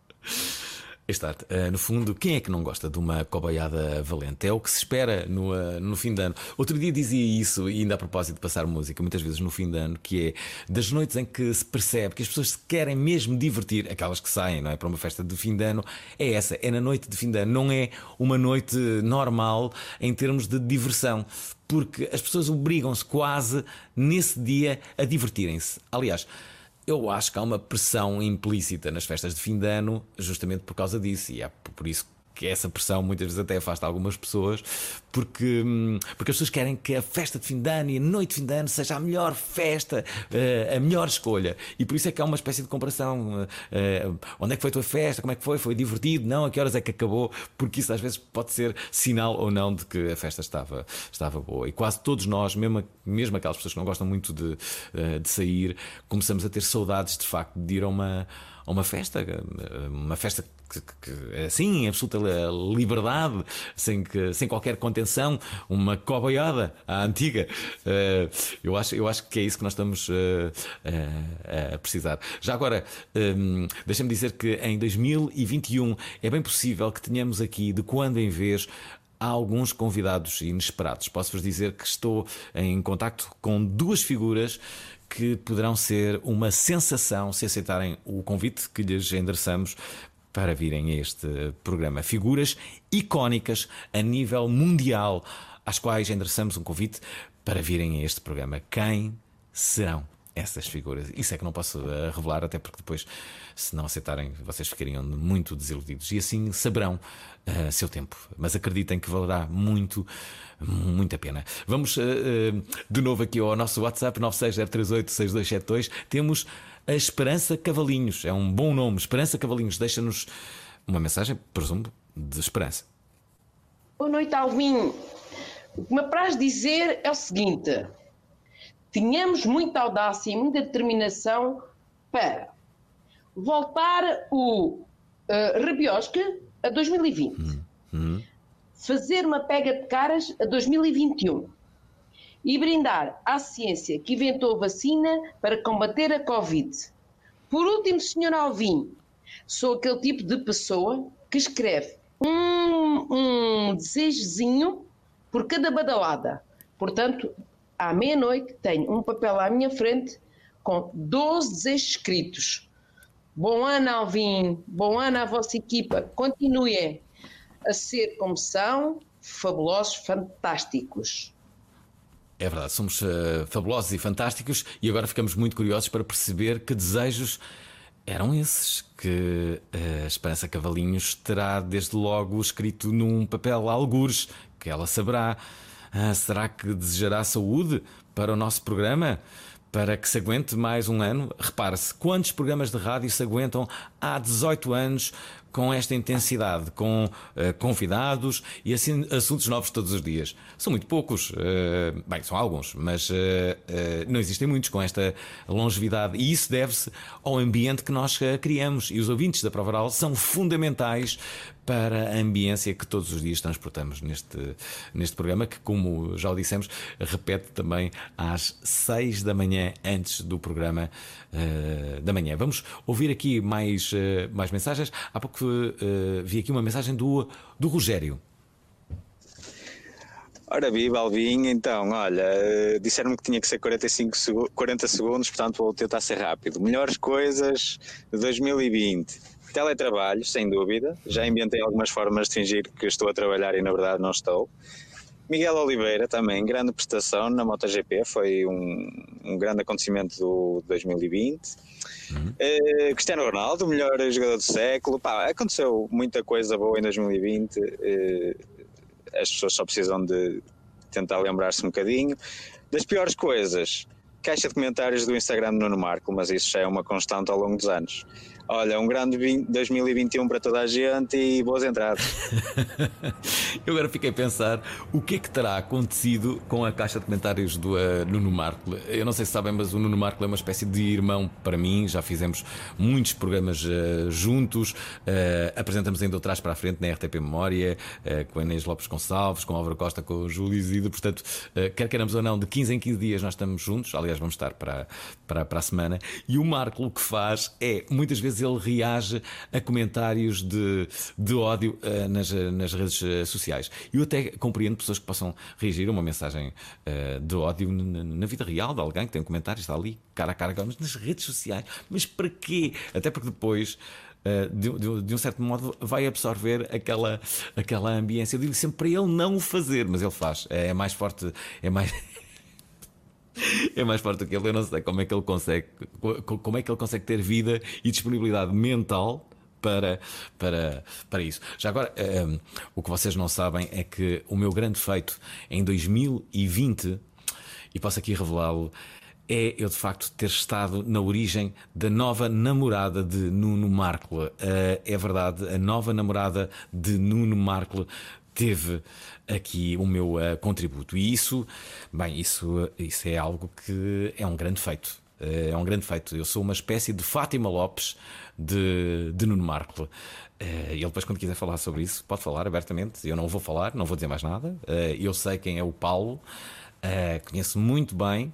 Está, uh, no fundo, quem é que não gosta de uma coboiada valente? É o que se espera no, uh, no fim de ano. Outro dia dizia isso, e ainda a propósito de passar música, muitas vezes no fim de ano, que é das noites em que se percebe que as pessoas se querem mesmo divertir, aquelas que saem, não é, para uma festa de fim de ano, é essa, é na noite de fim de ano, não é uma noite normal em termos de diversão, porque as pessoas obrigam-se quase nesse dia a divertirem-se. Aliás, eu acho que há uma pressão implícita nas festas de fim de ano, justamente por causa disso, e é por isso que essa pressão muitas vezes até afasta algumas pessoas, porque, porque as pessoas querem que a festa de fim de ano e a noite de fim de ano seja a melhor festa, a melhor escolha, e por isso é que há uma espécie de comparação. Onde é que foi a tua festa? Como é que foi? Foi divertido? Não? A que horas é que acabou? Porque isso às vezes pode ser sinal ou não de que a festa estava, estava boa, e quase todos nós, mesmo, mesmo aquelas pessoas que não gostam muito de, de sair, começamos a ter saudades de facto de ir a uma, a uma festa, uma festa que, que, assim, em absoluta liberdade, sem, que, sem qualquer contenção, uma coboiada à antiga. Uh, eu, acho, eu acho que é isso que nós estamos uh, uh, a precisar. Já agora, um, deixa-me dizer que em dois mil e vinte e um é bem possível que tenhamos aqui, de quando em vez, há alguns convidados inesperados. Posso-vos dizer que estou em contacto com duas figuras que poderão ser uma sensação se aceitarem o convite que lhes endereçamos para virem a este programa. Figuras icónicas a nível mundial, às quais endereçamos um convite para virem a este programa. Quem serão essas figuras? Isso é que não posso uh, revelar, até porque depois, se não aceitarem, vocês ficariam muito desiludidos. E assim saberão a uh, seu tempo. Mas acreditem que valerá muito, muito a pena. Vamos uh, uh, de novo aqui ao nosso WhatsApp nove seis zero três oito seis dois sete dois. Temos a Esperança Cavalinhos. É um bom nome. Esperança Cavalinhos. Deixa-nos uma mensagem, presumo, de esperança. Boa noite, Alvin. O que me apraz dizer é o seguinte: tínhamos muita audácia e muita determinação para voltar o uh, Rabiosca a dois mil e vinte, hum, hum. fazer uma pega de caras a dois mil e vinte e um e brindar à ciência que inventou a vacina para combater a Covid. Por último, senhor Alvin, sou aquele tipo de pessoa que escreve um, um desejozinho por cada badalada. Portanto, à meia-noite tenho um papel à minha frente com doze desejos escritos. Bom ano, Alvin. Bom ano à vossa equipa. Continuem a ser como são, fabulosos, fantásticos. É verdade, somos uh, fabulosos e fantásticos, e agora ficamos muito curiosos para perceber que desejos eram esses que a Esperança Cavalinhos terá desde logo escrito num papel algures, que ela saberá. Ah, será que desejará saúde para o nosso programa? Para que se aguente mais um ano? Repare-se, quantos programas de rádio se aguentam há dezoito anos com esta intensidade, com uh, convidados e assim assuntos novos todos os dias? São muito poucos, uh, bem, são alguns, mas uh, uh, não existem muitos com esta longevidade, e isso deve-se ao ambiente que nós uh, criamos, e os ouvintes da Prova Oral são fundamentais para a ambiência que todos os dias transportamos neste, neste programa, que, como já o dissemos, repete também às seis da manhã, antes do programa uh, da manhã. Vamos ouvir aqui mais, uh, mais mensagens. Há pouco uh, vi aqui uma mensagem do, do Rogério. Ora, viva, Alvin. Então, olha, disseram-me que tinha que ser quarenta e cinco, quarenta segundos, portanto vou tentar ser rápido. Melhores coisas de dois mil e vinte. Teletrabalho, sem dúvida. Já inventei algumas formas de fingir que estou a trabalhar e na verdade não estou. Miguel Oliveira também, grande prestação na MotoGP, foi um, um grande acontecimento do dois mil e vinte. Uhum. Uh, Cristiano Ronaldo, melhor jogador do século. Pá, aconteceu muita coisa boa em dois mil e vinte. Uh, as pessoas só precisam de tentar lembrar-se um bocadinho. Das piores coisas, caixa de comentários do Instagram do Nuno Marco, mas isso já é uma constante ao longo dos anos. Olha, um grande dois mil e vinte e um para toda a gente e boas entradas. Eu agora fiquei a pensar o que é que terá acontecido com a caixa de comentários do uh, Nuno Marco. Eu não sei se sabem, mas o Nuno Marco é uma espécie de irmão para mim. Já fizemos muitos programas uh, juntos. Uh, apresentamos ainda o Trás para a Frente na R T P Memória, uh, com a Inês Lopes Gonçalves, com o Álvaro Costa, com o Júlio Isidro. Portanto, uh, quer queiramos ou não, de quinze em quinze dias nós estamos juntos. Aliás, aliás vamos estar para, para, para a semana. E o Marco o que faz é, muitas vezes ele reage a comentários de, de ódio uh, nas, nas redes uh, sociais. Eu até compreendo pessoas que possam reagir a uma mensagem uh, de ódio na, na vida real de alguém que tem um comentário, está ali, cara a cara, mas nas redes sociais. Mas para quê? Até porque depois... Uh, de, de, de um certo modo vai absorver aquela, aquela ambiência. Eu digo sempre para ele não o fazer, mas ele faz. É mais forte, é mais é mais forte do que ele. Eu não sei como é que ele consegue, como é que ele consegue ter vida e disponibilidade mental para, para, para isso. Já agora, um, o que vocês não sabem é que o meu grande feito em dois mil e vinte, e posso aqui revelá-lo, é eu de facto ter estado na origem da nova namorada de Nuno Marco. Uh, é verdade, a nova namorada de Nuno Marco teve aqui o meu uh, contributo. E isso, bem, isso, isso é algo que é um grande feito. Uh, é um grande feito. Eu sou uma espécie de Fátima Lopes de, de Nuno Marco. Uh, ele depois, quando quiser falar sobre isso, pode falar abertamente. Eu não vou falar, não vou dizer mais nada. Uh, eu sei quem é o Paulo. Uh, conheço muito bem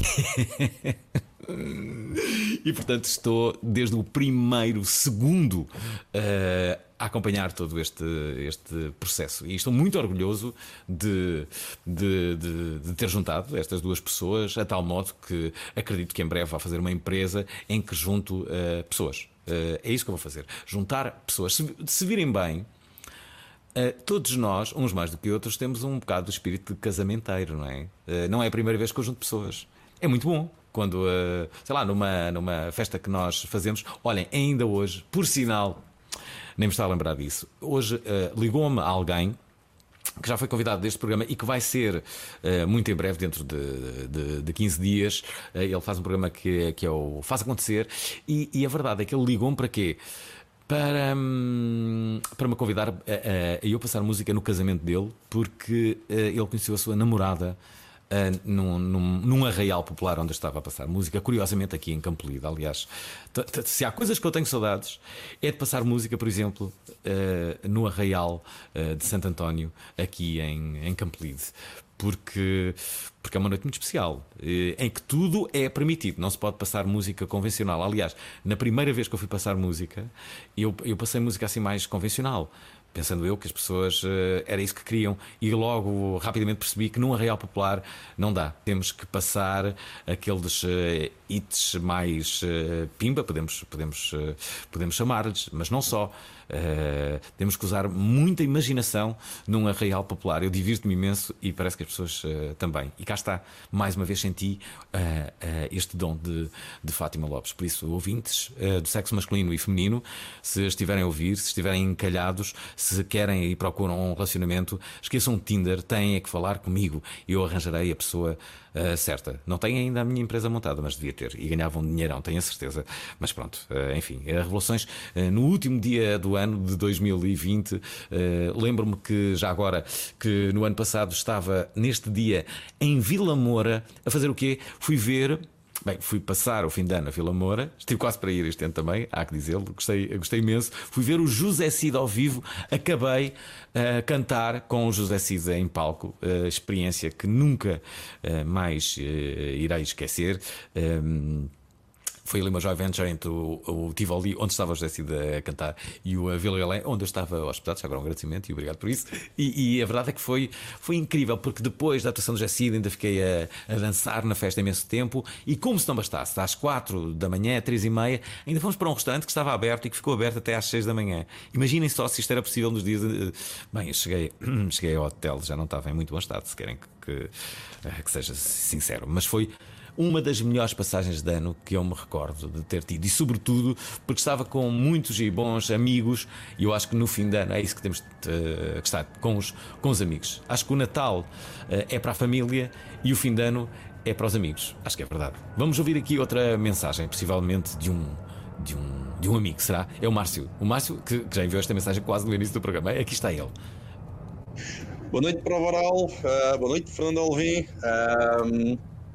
e portanto estou desde o primeiro segundo uh, a acompanhar todo este, este processo e estou muito orgulhoso de, de, de, de ter juntado estas duas pessoas a tal modo que acredito que em breve vá fazer uma empresa em que junto uh, pessoas. Uh, é isso que eu vou fazer, juntar pessoas. Se, se virem bem, Uh, todos nós, uns mais do que outros, temos um bocado do espírito de casamenteiro, não é? Uh, não é a primeira vez que eu junto pessoas. É muito bom quando, uh, sei lá, numa, numa festa que nós fazemos. Olhem, ainda hoje, por sinal, nem me está a lembrar disso. Hoje uh, ligou-me alguém que já foi convidado deste programa e que vai ser uh, muito em breve, dentro de, de, de quinze dias. Uh, ele faz um programa que, que é o Faz Acontecer. E, e a verdade é que ele ligou-me para quê? Para, para me convidar a, a, a eu passar música no casamento dele, porque uh, ele conheceu a sua namorada uh, num, num, num arraial popular onde eu estava a passar música, curiosamente aqui em Campolide. Aliás, t- t- se há coisas que eu tenho saudades, é de passar música, por exemplo, uh, no arraial uh, de Santo António, aqui em, em Campolide. Porque, porque é uma noite muito especial, em que tudo é permitido. Não se pode passar música convencional. Aliás, na primeira vez que eu fui passar música, eu, eu passei música assim mais convencional, pensando eu que as pessoas uh, era isso que queriam. E logo rapidamente percebi que num arraial popular não dá. Temos que passar aqueles uh, hits mais uh, pimba, podemos, podemos, uh, podemos chamar-lhes, mas não só. Uh, temos que usar muita imaginação num arraial popular. Eu divirto-me imenso e parece que as pessoas uh, também. E cá está, mais uma vez senti uh, uh, este dom de, de Fátima Lopes. Por isso, ouvintes uh, do sexo masculino e feminino, se estiverem a ouvir, se estiverem encalhados, se querem e procuram um relacionamento, esqueçam o Tinder, têm é que falar comigo e eu arranjarei a pessoa uh, certa. Não tenho ainda a minha empresa montada, mas devia ter. E ganhavam um dinheirão, tenho a certeza. Mas pronto, uh, enfim, revelações uh, no último dia do ano de dois mil e vinte. Uh, lembro-me que já agora que no ano passado estava neste dia em Vila Moura a fazer o quê? Fui ver. Bem, fui passar o fim de ano a Vila Moura. Estive quase para ir este ano também, há que dizê-lo. Gostei, gostei imenso. Fui ver o José Cid ao vivo. Acabei a uh, cantar com o José Cid em palco. Uh, experiência que nunca uh, mais uh, irei esquecer. Um, Foi ali uma joint venture entre o, o Tivoli, onde estava o José Cid a cantar, e o Vila Galé, onde eu estava hospedado. Já agora um agradecimento e obrigado por isso. E, e a verdade é que foi, foi incrível, porque depois da atuação do José Cid ainda fiquei a, a dançar na festa imenso tempo. E como se não bastasse, às quatro da manhã, três e meia, ainda fomos para um restaurante que estava aberto e que ficou aberto até às seis da manhã. Imaginem só se isto era possível nos dias. Bem, eu cheguei, cheguei ao hotel, já não estava em muito bom estado, se querem que, que, que seja sincero, mas foi uma das melhores passagens de ano que eu me recordo de ter tido. E sobretudo porque estava com muitos e bons amigos. E eu acho que no fim de ano é isso que temos de uh, estar com os, com os amigos. Acho que o Natal uh, é para a família e o fim de ano é para os amigos. Acho que é verdade. Vamos ouvir aqui outra mensagem, possivelmente de um, de um, de um amigo, será? É o Márcio. O Márcio que, que já enviou esta mensagem quase no início do programa. Aqui está ele. Boa noite, Prova Oral. Uh, boa noite, Fernando Alvim. Uh,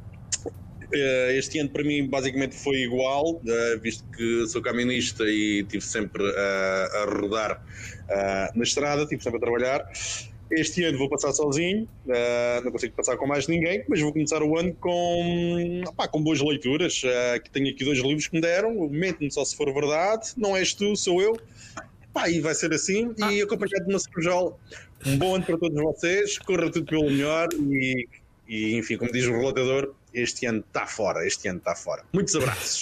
Este ano para mim basicamente foi igual, visto que sou camionista e estive sempre a, a rodar na estrada, estive sempre a trabalhar. Este ano vou passar sozinho, uh, não consigo passar com mais ninguém, mas vou começar o ano com, opá, com boas leituras. Uh, que tenho aqui dois livros que me deram, Mente-me Só Se For Verdade, Não És Tu, Sou Eu. Pá, e vai ser assim, e acompanhado de uma cervejola. Um bom ano para todos vocês, corra tudo pelo melhor e, e enfim, como diz o relatador, este ano está fora, este ano está fora. Muitos abraços.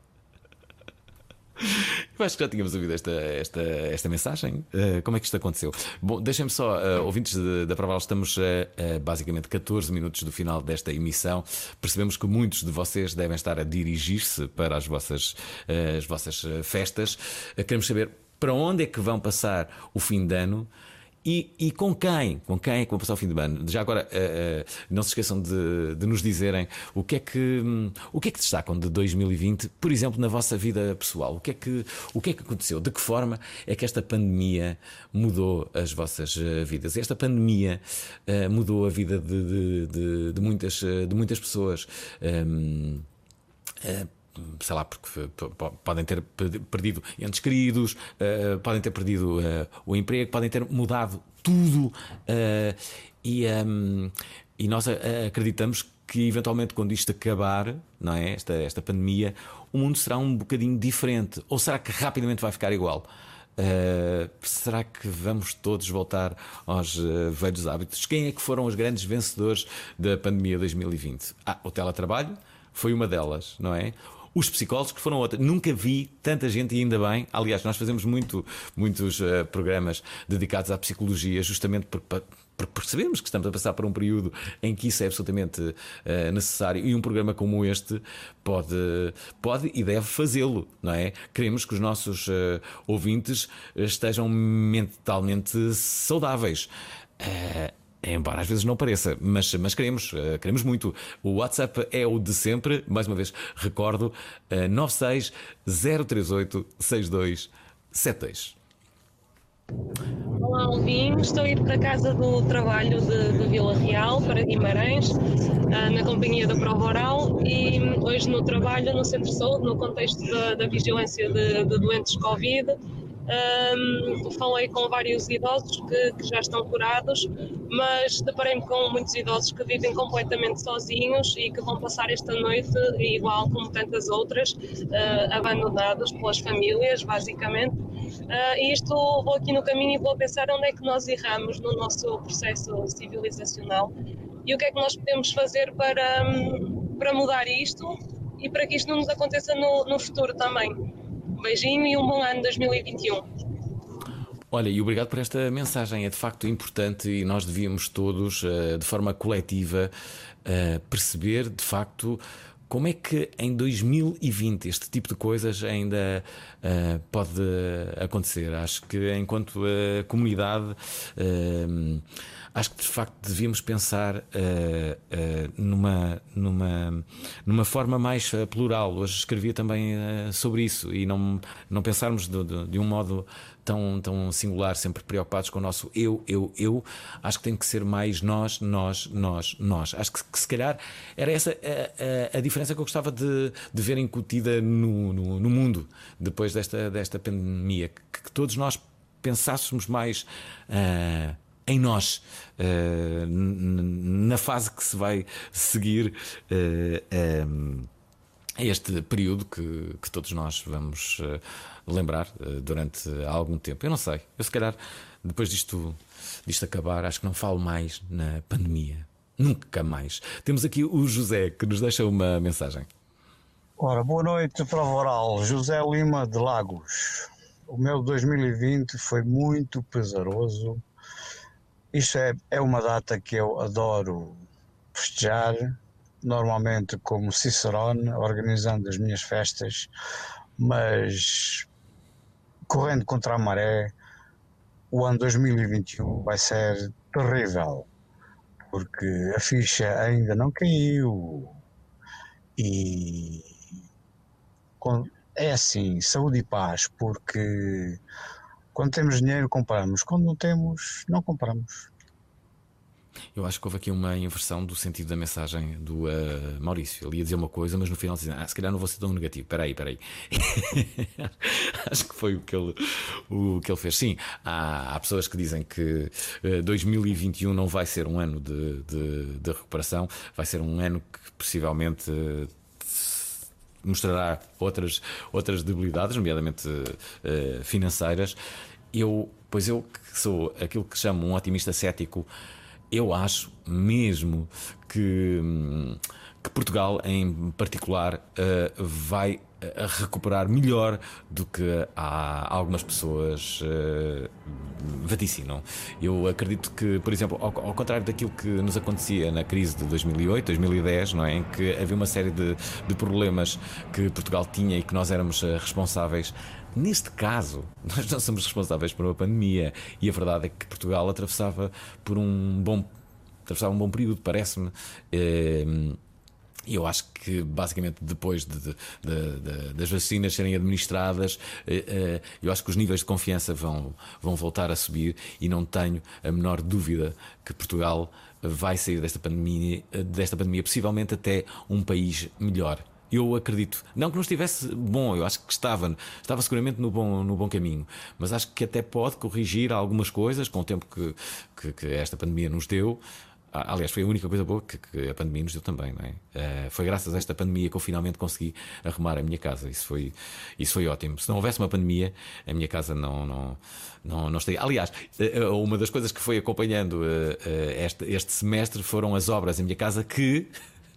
Eu acho que já tínhamos ouvido esta, esta, esta mensagem. Uh, como é que isto aconteceu? Bom, deixem-me só, uh, ouvintes da Provaral, estamos a uh, uh, basicamente catorze minutos do final desta emissão. Percebemos que muitos de vocês devem estar a dirigir-se para as vossas, uh, as vossas festas. Uh, queremos saber para onde é que vão passar o fim de ano. E, e com quem? Com quem é que vão passar o fim de ano? Já agora, uh, uh, não se esqueçam de, de nos dizerem o que, é que, um, o que é que destacam de dois mil e vinte, por exemplo, na vossa vida pessoal. O que é que, o que é que aconteceu? De que forma é que esta pandemia mudou as vossas uh, vidas? Esta pandemia uh, mudou a vida de, de, de, de, muitas, uh, de muitas pessoas. Um, uh, sei lá, porque podem ter perdido entes queridos, uh, podem ter perdido uh, o emprego, podem ter mudado tudo, uh, e, um, e nós acreditamos que eventualmente quando isto acabar, não é? esta, esta pandemia, o mundo será um bocadinho diferente, ou será que rapidamente vai ficar igual? Uh, será que vamos todos voltar aos uh, velhos hábitos? Quem é que foram os grandes vencedores da pandemia dois mil e vinte? Ah, o teletrabalho foi uma delas, não é? Os psicólogos que foram outras. Nunca vi tanta gente, e ainda bem. Aliás, nós fazemos muito, muitos uh, programas dedicados à psicologia, justamente porque, porque percebemos que estamos a passar por um período em que isso é absolutamente uh, necessário, e um programa como este pode, pode e deve fazê-lo, não é? Queremos que os nossos uh, ouvintes estejam mentalmente saudáveis. Uh, Embora às vezes não pareça, mas, mas queremos, uh, queremos muito. O WhatsApp é o de sempre. Mais uma vez recordo, uh, nove seis zero três oito seis dois sete dois. Olá, Alvin. Estou a ir para a casa do trabalho de, de Vila Real, para Guimarães, uh, na companhia da Prova Oral, e hoje no trabalho, no Centro de Saúde, no contexto da, da vigilância de, de doentes Covid. Um, falei com vários idosos que, que já estão curados, mas deparei-me com muitos idosos que vivem completamente sozinhos e que vão passar esta noite, igual como tantas outras, uh, abandonados pelas famílias, basicamente. Uh, e isto, vou aqui no caminho e vou pensar onde é que nós erramos no nosso processo civilizacional e o que é que nós podemos fazer para, um, para mudar isto e para que isto não nos aconteça no, no futuro também. Um beijinho e um bom ano dois mil e vinte e um. Olha, e obrigado por esta mensagem. É de facto importante e nós devíamos todos, de forma coletiva, perceber de facto como é que em dois mil e vinte este tipo de coisas ainda uh, pode acontecer. Acho que enquanto uh, comunidade uh, acho que de facto devíamos pensar uh, uh, numa, numa, numa forma mais uh, plural. Hoje escrevia também uh, sobre isso e não, não pensarmos de, de, de um modo tão, tão singular, sempre preocupados com o nosso eu, eu, eu. Acho que tem que ser mais nós, nós, nós, nós. Acho que, que se calhar era essa a, a, a diferença que eu gostava de, de ver incutida no, no, no mundo depois desta, desta pandemia. Que, que todos nós pensássemos mais uh, em nós, uh, na fase que se vai seguir uh, um, este período que, que todos nós vamos uh, lembrar uh, durante algum tempo. Eu não sei, eu se calhar depois disto, disto acabar, acho que não falo mais na pandemia, nunca mais. Temos aqui o José que nos deixa uma mensagem. Ora, boa noite, Prova Oral. José Lima de Lagos. O meu dois mil e vinte foi muito pesaroso. Isto é, é uma data que eu adoro festejar, normalmente como Cicerone, organizando as minhas festas, mas correndo contra a maré, o ano dois mil e vinte e um vai ser terrível, porque a ficha ainda não caiu e é assim, saúde e paz, porque quando temos dinheiro compramos, quando não temos, não compramos. Eu acho que houve aqui uma inversão do sentido da mensagem do uh, Maurício. Ele ia dizer uma coisa, mas no final dizia: ah, se calhar não vou ser tão negativo. Espera aí, espera aí. Acho que foi o que ele, o que ele fez. Sim, há, há pessoas que dizem que uh, dois mil e vinte e um não vai ser um ano de, de, de recuperação, vai ser um ano que possivelmente uh, mostrará outras, outras debilidades, nomeadamente uh, financeiras. Eu, pois eu que sou aquilo que chamo um otimista cético, eu acho mesmo que, que Portugal, em particular, uh, vai recuperar melhor do que há algumas pessoas uh, vaticinam. Eu acredito que, por exemplo, ao, ao contrário daquilo que nos acontecia na crise de dois mil e oito, dois mil e dez, não é? Em que havia uma série de, de problemas que Portugal tinha e que nós éramos uh, responsáveis. Neste caso, nós não somos responsáveis por uma pandemia, e a verdade é que Portugal atravessava por um bom, atravessava um bom período, parece-me. E eu acho que, basicamente, depois de, de, de, de, das vacinas serem administradas, eu acho que os níveis de confiança vão, vão voltar a subir, e não tenho a menor dúvida que Portugal vai sair desta pandemia, desta pandemia possivelmente até um país melhor. Eu acredito, não que não estivesse bom, eu acho que estava, estava seguramente no bom, no bom caminho, mas acho que até pode corrigir algumas coisas com o tempo que, que, que esta pandemia nos deu. Aliás, foi a única coisa boa que, que a pandemia nos deu também, não é? Uh, foi graças a esta pandemia que eu finalmente consegui arrumar a minha casa. Isso foi, isso foi ótimo. Se não houvesse uma pandemia, a minha casa não, não, não, não estaria. Aliás, uh, uma das coisas que foi acompanhando uh, uh, este, este semestre foram as obras em minha casa que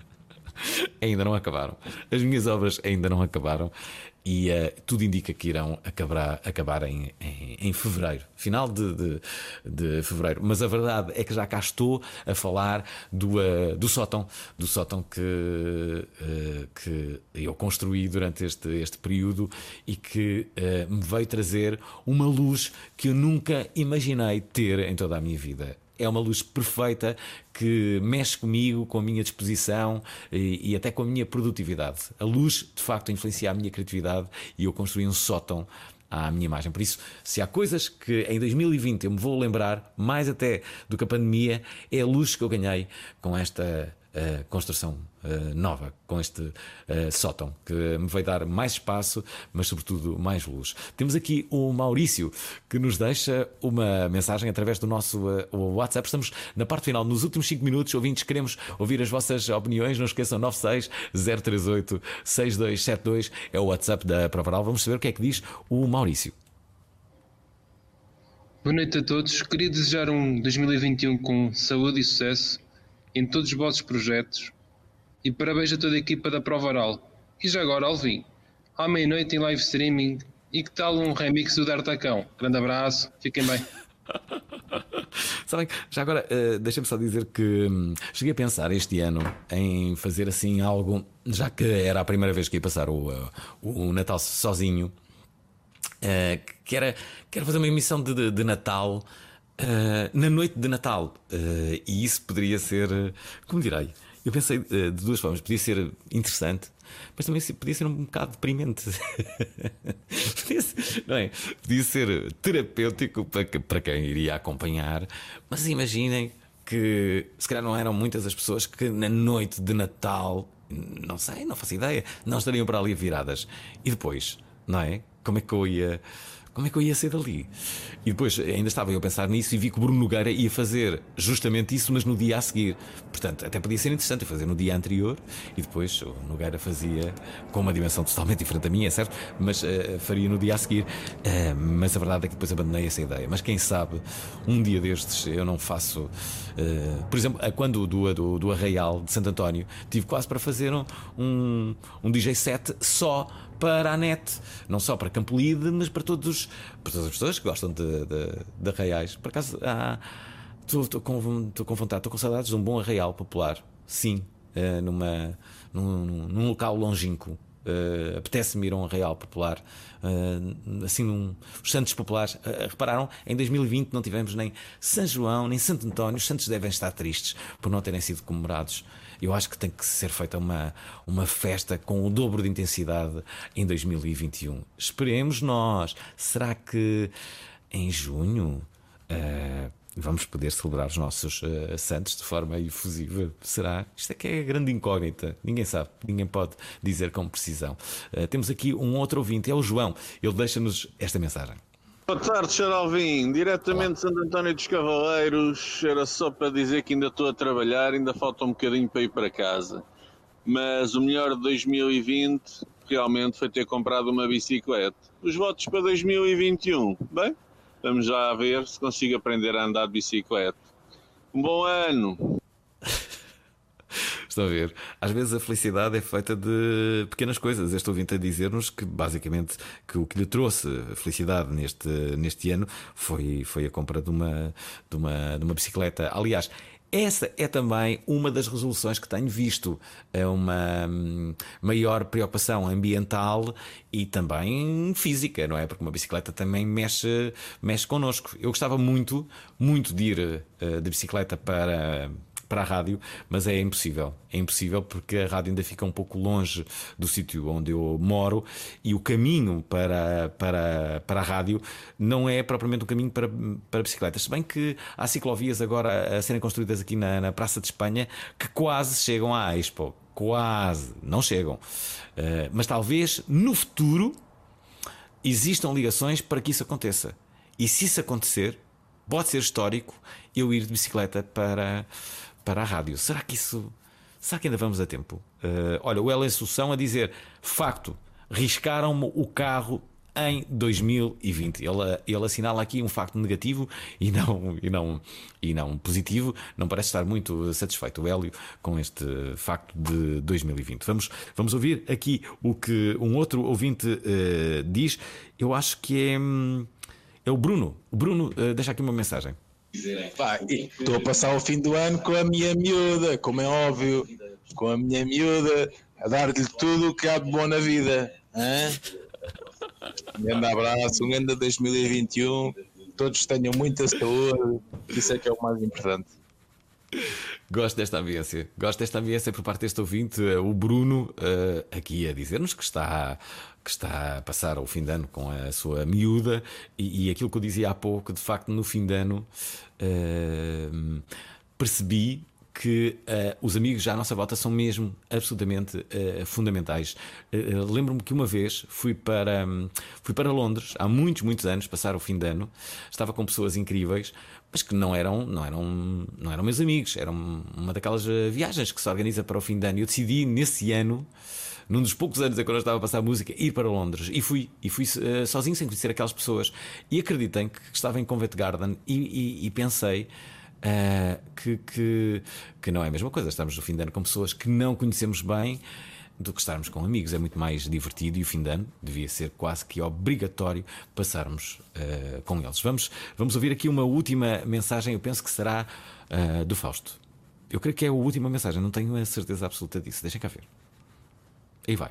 ainda não acabaram. As minhas obras ainda não acabaram. E uh, tudo indica que irão acabar, acabar em, em, em fevereiro, final de, de, de fevereiro. Mas a verdade é que já cá estou a falar do, uh, do sótão, do sótão que, uh, que eu construí durante este, este período, e que uh, me veio trazer uma luz que eu nunca imaginei ter em toda a minha vida. É uma luz perfeita que mexe comigo, com a minha disposição e, e até com a minha produtividade. A luz, de facto, influencia a minha criatividade, e eu construí um sótão à minha imagem. Por isso, se há coisas que em dois mil e vinte eu me vou lembrar, mais até do que a pandemia, é a luz que eu ganhei com esta uh, construção uh, nova, com este uh, sótão, que me vai dar mais espaço, mas sobretudo mais luz. Temos aqui o Maurício, que nos deixa uma mensagem através do nosso uh, WhatsApp. Estamos na parte final, nos últimos cinco minutos. Ouvintes, queremos ouvir as vossas opiniões. Não esqueçam, nove seis zero três oito seis dois sete dois é o WhatsApp da Prova Oral. Vamos saber o que é que diz o Maurício. Boa noite a todos. Queria desejar um dois mil e vinte e um com saúde e sucesso em todos os vossos projetos, e parabéns a toda a equipa da Prova Oral. E já agora, Alvin, à meia-noite em live streaming, e que tal um remix do D'Artacão? Grande abraço, fiquem bem. Sabem, já agora uh, deixem-me só dizer que hum, cheguei a pensar este ano em fazer assim algo, já que era a primeira vez que ia passar o, uh, o Natal sozinho, uh, que, era, que era fazer uma emissão de, de, de Natal uh, na noite de Natal, uh, e isso poderia ser, uh, como direi, eu pensei uh, de duas formas. Podia ser interessante, mas também podia ser um bocado deprimente. Podia ser, não é? Podia ser terapêutico para, para quem iria acompanhar. Mas imaginem que se calhar não eram muitas as pessoas que na noite de Natal, não sei, não faço ideia, não estariam para ali viradas. E depois, não é? Como é que eu ia... Como é que eu ia sair dali? E depois ainda estava eu a pensar nisso, e vi que o Bruno Nogueira ia fazer justamente isso, mas no dia a seguir. Portanto, até podia ser interessante eu fazer no dia anterior, e depois o Nogueira fazia com uma dimensão totalmente diferente da minha, é certo? Mas uh, faria no dia a seguir. Uh, mas a verdade é que depois abandonei essa ideia. Mas quem sabe, um dia destes eu não faço. Uh, por exemplo, quando do, do, do Arraial de Santo António, tive quase para fazer um, um, um D J set só para a net, não só para Campolide, mas para todos, para todas as pessoas que gostam de, de, de arraiais. Por acaso, estou com, com vontade, estou com saudades de um bom arraial popular. Sim, uh, numa, num, num local longínquo. Uh, apetece-me ir a um arraial popular, uh, assim, um, os santos populares. Uh, repararam, em dois mil e vinte não tivemos nem São João, nem Santo António. Os santos devem estar tristes por não terem sido comemorados. Eu acho que tem que ser feita uma, uma festa com o dobro de intensidade em dois mil e vinte e um. Esperemos nós. Será que em junho uh, vamos poder celebrar os nossos uh, santos de forma efusiva. Será? Isto é que é a grande incógnita. Ninguém sabe, ninguém pode dizer com precisão. Uh, temos aqui um outro ouvinte, é o João. Ele deixa-nos esta mensagem. Boa tarde, senhor Alvim. Diretamente de Santo António dos Cavaleiros. Era só para dizer que ainda estou a trabalhar, ainda falta um bocadinho para ir para casa. Mas o melhor de dois mil e vinte realmente foi ter comprado uma bicicleta. Os votos para dois mil e vinte e um. Bem, vamos já ver se consigo aprender a andar de bicicleta. Um bom ano! Estão a ver? Às vezes a felicidade é feita de pequenas coisas. Este ouvinte a dizer-nos que basicamente que o que lhe trouxe felicidade neste, neste ano foi, foi a compra de uma, de, uma, de uma bicicleta. Aliás, essa é também uma das resoluções que tenho visto. É uma maior preocupação ambiental e também física, não é? Porque uma bicicleta também mexe, mexe connosco. Eu gostava muito, muito de ir uh, de bicicleta para... para a rádio, mas é impossível. É impossível porque a rádio ainda fica um pouco longe do sítio onde eu moro e o caminho para, para, para a rádio não é propriamente um caminho para, para bicicletas. Se bem que há ciclovias agora a serem construídas aqui na, na Praça de Espanha que quase chegam à Expo. Quase. Não chegam. Uh, mas talvez no futuro existam ligações para que isso aconteça. E se isso acontecer, pode ser histórico eu ir de bicicleta para... para a rádio. Será que isso... Será que ainda vamos a tempo? Uh, olha, o Helen Sução a dizer: facto, riscaram-me o carro em dois mil e vinte. Ele, ele assinala aqui um facto negativo e não, e, não, e não positivo. Não parece estar muito satisfeito o Hélio com este facto de dois mil e vinte. Vamos, vamos ouvir aqui o que um outro ouvinte uh, diz. Eu acho que é, é o Bruno. O Bruno uh, deixa aqui uma mensagem. Estou a passar o fim do ano com a minha miúda, como é óbvio, com a minha miúda, a dar-lhe tudo o que há de bom na vida. Hein? Um grande abraço, um grande dois mil e vinte e um, todos tenham muita saúde, isso é que é o mais importante. Gosto desta ambiência, gosto desta ambiência por parte deste ouvinte, o Bruno, aqui a dizer-nos que está, que está a passar o fim de ano com a sua miúda e, e aquilo que eu dizia há pouco, de facto, no fim de ano uh, percebi que uh, os amigos já à nossa volta são mesmo absolutamente uh, fundamentais. Uh, uh, Lembro-me que uma vez fui para, um, fui para Londres, há muitos, muitos anos, passar o fim de ano. Estava com pessoas incríveis, mas que não eram, não eram, não eram meus amigos. Eram uma daquelas uh, viagens que se organiza para o fim de ano. E eu decidi, nesse ano, num dos poucos anos em que eu estava a passar a música, ir para Londres. E fui, e fui uh, sozinho, sem conhecer aquelas pessoas. E acreditem que estava em Covent Garden e, e, e pensei... Uh, que, que, que não é a mesma coisa. Estamos no fim de ano com pessoas que não conhecemos bem do que estarmos com amigos. É muito mais divertido e o fim de ano devia ser quase que obrigatório passarmos uh, com eles. Vamos, vamos ouvir aqui uma última mensagem. Eu penso que será uh, do Fausto. Eu creio que é a última mensagem, não tenho a certeza absoluta disso. Deixem cá ver. Aí vai.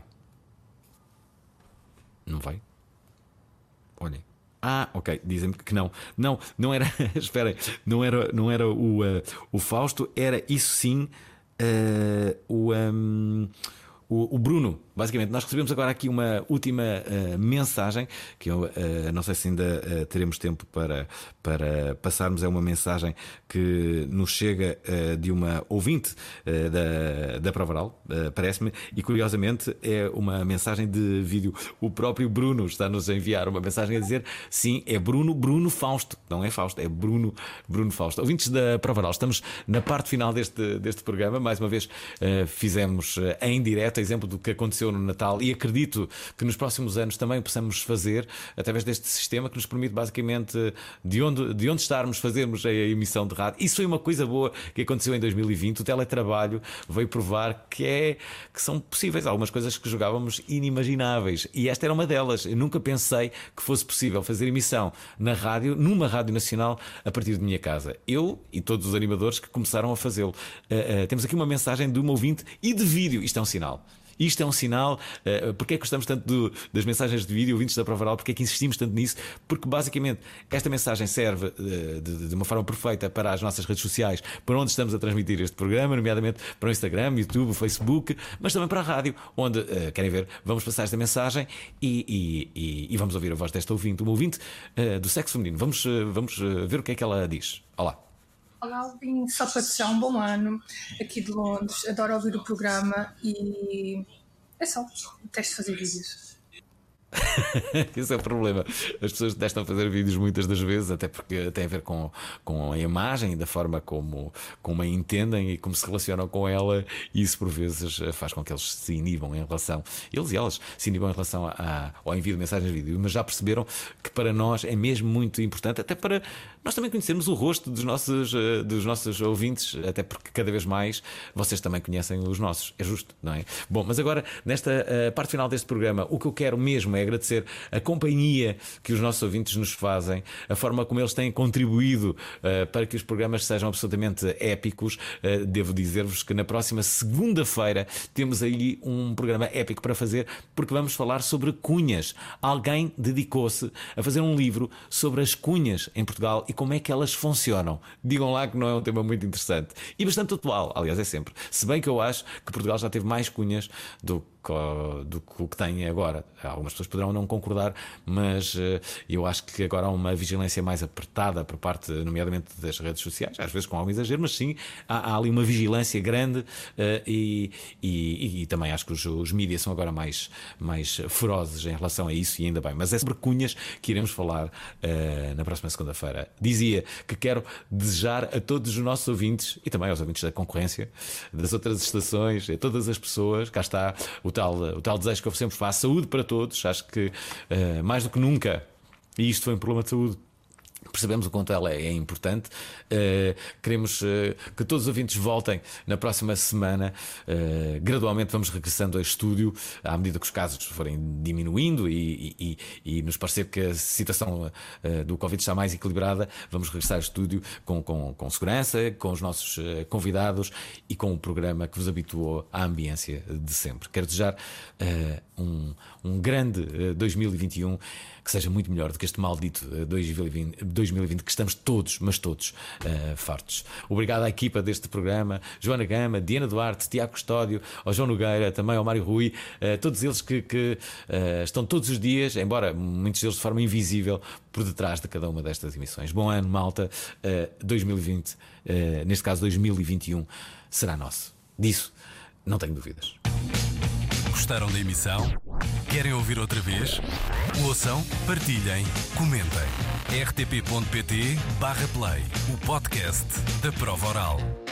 Não vai? Olhem. Ah, ok, dizem-me que não. Não, não era. Esperem, não era, não era o, uh, o Fausto, era isso sim uh, o, um, o, o Bruno. Basicamente, nós recebemos agora aqui uma última uh, mensagem que eu uh, não sei se ainda uh, teremos tempo para, para passarmos. É uma mensagem que nos chega uh, de uma ouvinte uh, da, da Provaral, uh, parece-me, e curiosamente é uma mensagem de vídeo. O próprio Bruno está-nos a enviar uma mensagem a dizer: sim, é Bruno, Bruno Fausto, não é Fausto, é Bruno, Bruno Fausto. Ouvintes da Provaral, estamos na parte final deste, deste programa. Mais uma vez uh, fizemos uh, em direto exemplo do que aconteceu no Natal e acredito que nos próximos anos também possamos fazer através deste sistema que nos permite basicamente de onde, de onde estarmos fazermos a emissão de rádio. Isso foi uma coisa boa que aconteceu em dois mil e vinte. O teletrabalho veio provar que, é, que são possíveis algumas coisas que julgávamos inimagináveis e esta era uma delas. Eu nunca pensei que fosse possível fazer emissão na rádio, numa rádio nacional, a partir de minha casa. Eu e todos os animadores que começaram a fazê-lo. Uh, uh, temos aqui uma mensagem de uma ouvinte e de vídeo. Isto é um sinal. Isto é um sinal. Uh, porque é que gostamos tanto do, das mensagens de vídeo, ouvintes da Prova Oral? Porque é que insistimos tanto nisso? Porque basicamente esta mensagem serve uh, de, de uma forma perfeita para as nossas redes sociais, para onde estamos a transmitir este programa, nomeadamente para o Instagram, YouTube, Facebook, mas também para a rádio, onde, uh, querem ver, vamos passar esta mensagem e, e, e, e vamos ouvir a voz desta ouvinte, uma ouvinte uh, do sexo feminino. Vamos, uh, vamos uh, ver o que é que ela diz. Olá. Olá, Alvin, só para desejar um bom ano aqui de Londres. Adoro ouvir o programa e é só, detesto fazer vídeos. Esse é o problema. As pessoas detestam fazer vídeos muitas das vezes, até porque tem a ver com, com a imagem e da forma como, como a entendem e como se relacionam com ela, e isso por vezes faz com que eles se inibam em relação, eles e elas se inibam em relação a, ao envio de mensagens de vídeo. Mas já perceberam que para nós é mesmo muito importante, até para nós também conhecermos o rosto dos nossos, dos nossos ouvintes, até porque cada vez mais vocês também conhecem os nossos. É justo, não é? Bom, mas agora, nesta uh, parte final deste programa, o que eu quero mesmo é agradecer a companhia que os nossos ouvintes nos fazem, a forma como eles têm contribuído uh, para que os programas sejam absolutamente épicos. Uh, devo dizer-vos que na próxima segunda-feira temos aí um programa épico para fazer, porque vamos falar sobre cunhas. Alguém dedicou-se a fazer um livro sobre as cunhas em Portugal e como é que elas funcionam. Digam lá que não é um tema muito interessante e bastante atual, aliás, é sempre. Se bem que eu acho que Portugal já teve mais cunhas do que do que o que tem agora. Algumas pessoas poderão não concordar, mas uh, eu acho que agora há uma vigilância mais apertada por parte, nomeadamente, das redes sociais, às vezes com algum exagero, mas sim, há, há ali uma vigilância grande, uh, e, e, e também acho que os, os mídias são agora mais, mais ferozes em relação a isso, e ainda bem. Mas é sobre cunhas que iremos falar uh, na próxima segunda-feira. Dizia que quero desejar a todos os nossos ouvintes, e também aos ouvintes da concorrência, das outras estações, a todas as pessoas, cá está o Tal, o tal desejo que eu sempre faço, saúde para todos. Acho que uh, mais do que nunca, e isto foi um problema de saúde, percebemos o quanto ela é importante. Uh, queremos uh, que todos os ouvintes voltem na próxima semana. Uh, gradualmente vamos regressando ao estúdio à medida que os casos forem diminuindo e, e, e nos parecer que a situação uh, do Covid está mais equilibrada. Vamos regressar ao estúdio com, com, com segurança, com os nossos uh, convidados e com um programa que vos habituou à ambiência de sempre. Quero desejar uh, um, um grande uh, dois mil e vinte e um, que seja muito melhor do que este maldito uh, dois mil e vinte, dois mil e vinte, que estamos todos, mas todos uh, fartos. Obrigado à equipa deste programa, Joana Gama, Diana Duarte, Tiago Custódio, ao João Nogueira, também ao Mário Rui, uh, todos eles que, que uh, estão todos os dias, embora muitos deles de forma invisível, por detrás de cada uma destas emissões. Bom ano, malta. uh, dois mil e vinte, uh, neste caso dois mil e vinte e um, será nosso. Disso não tenho dúvidas. Gostaram da emissão? Querem ouvir outra vez? Ouçam, partilhem, comentem. r t p ponto p t barra play, o podcast da Prova Oral.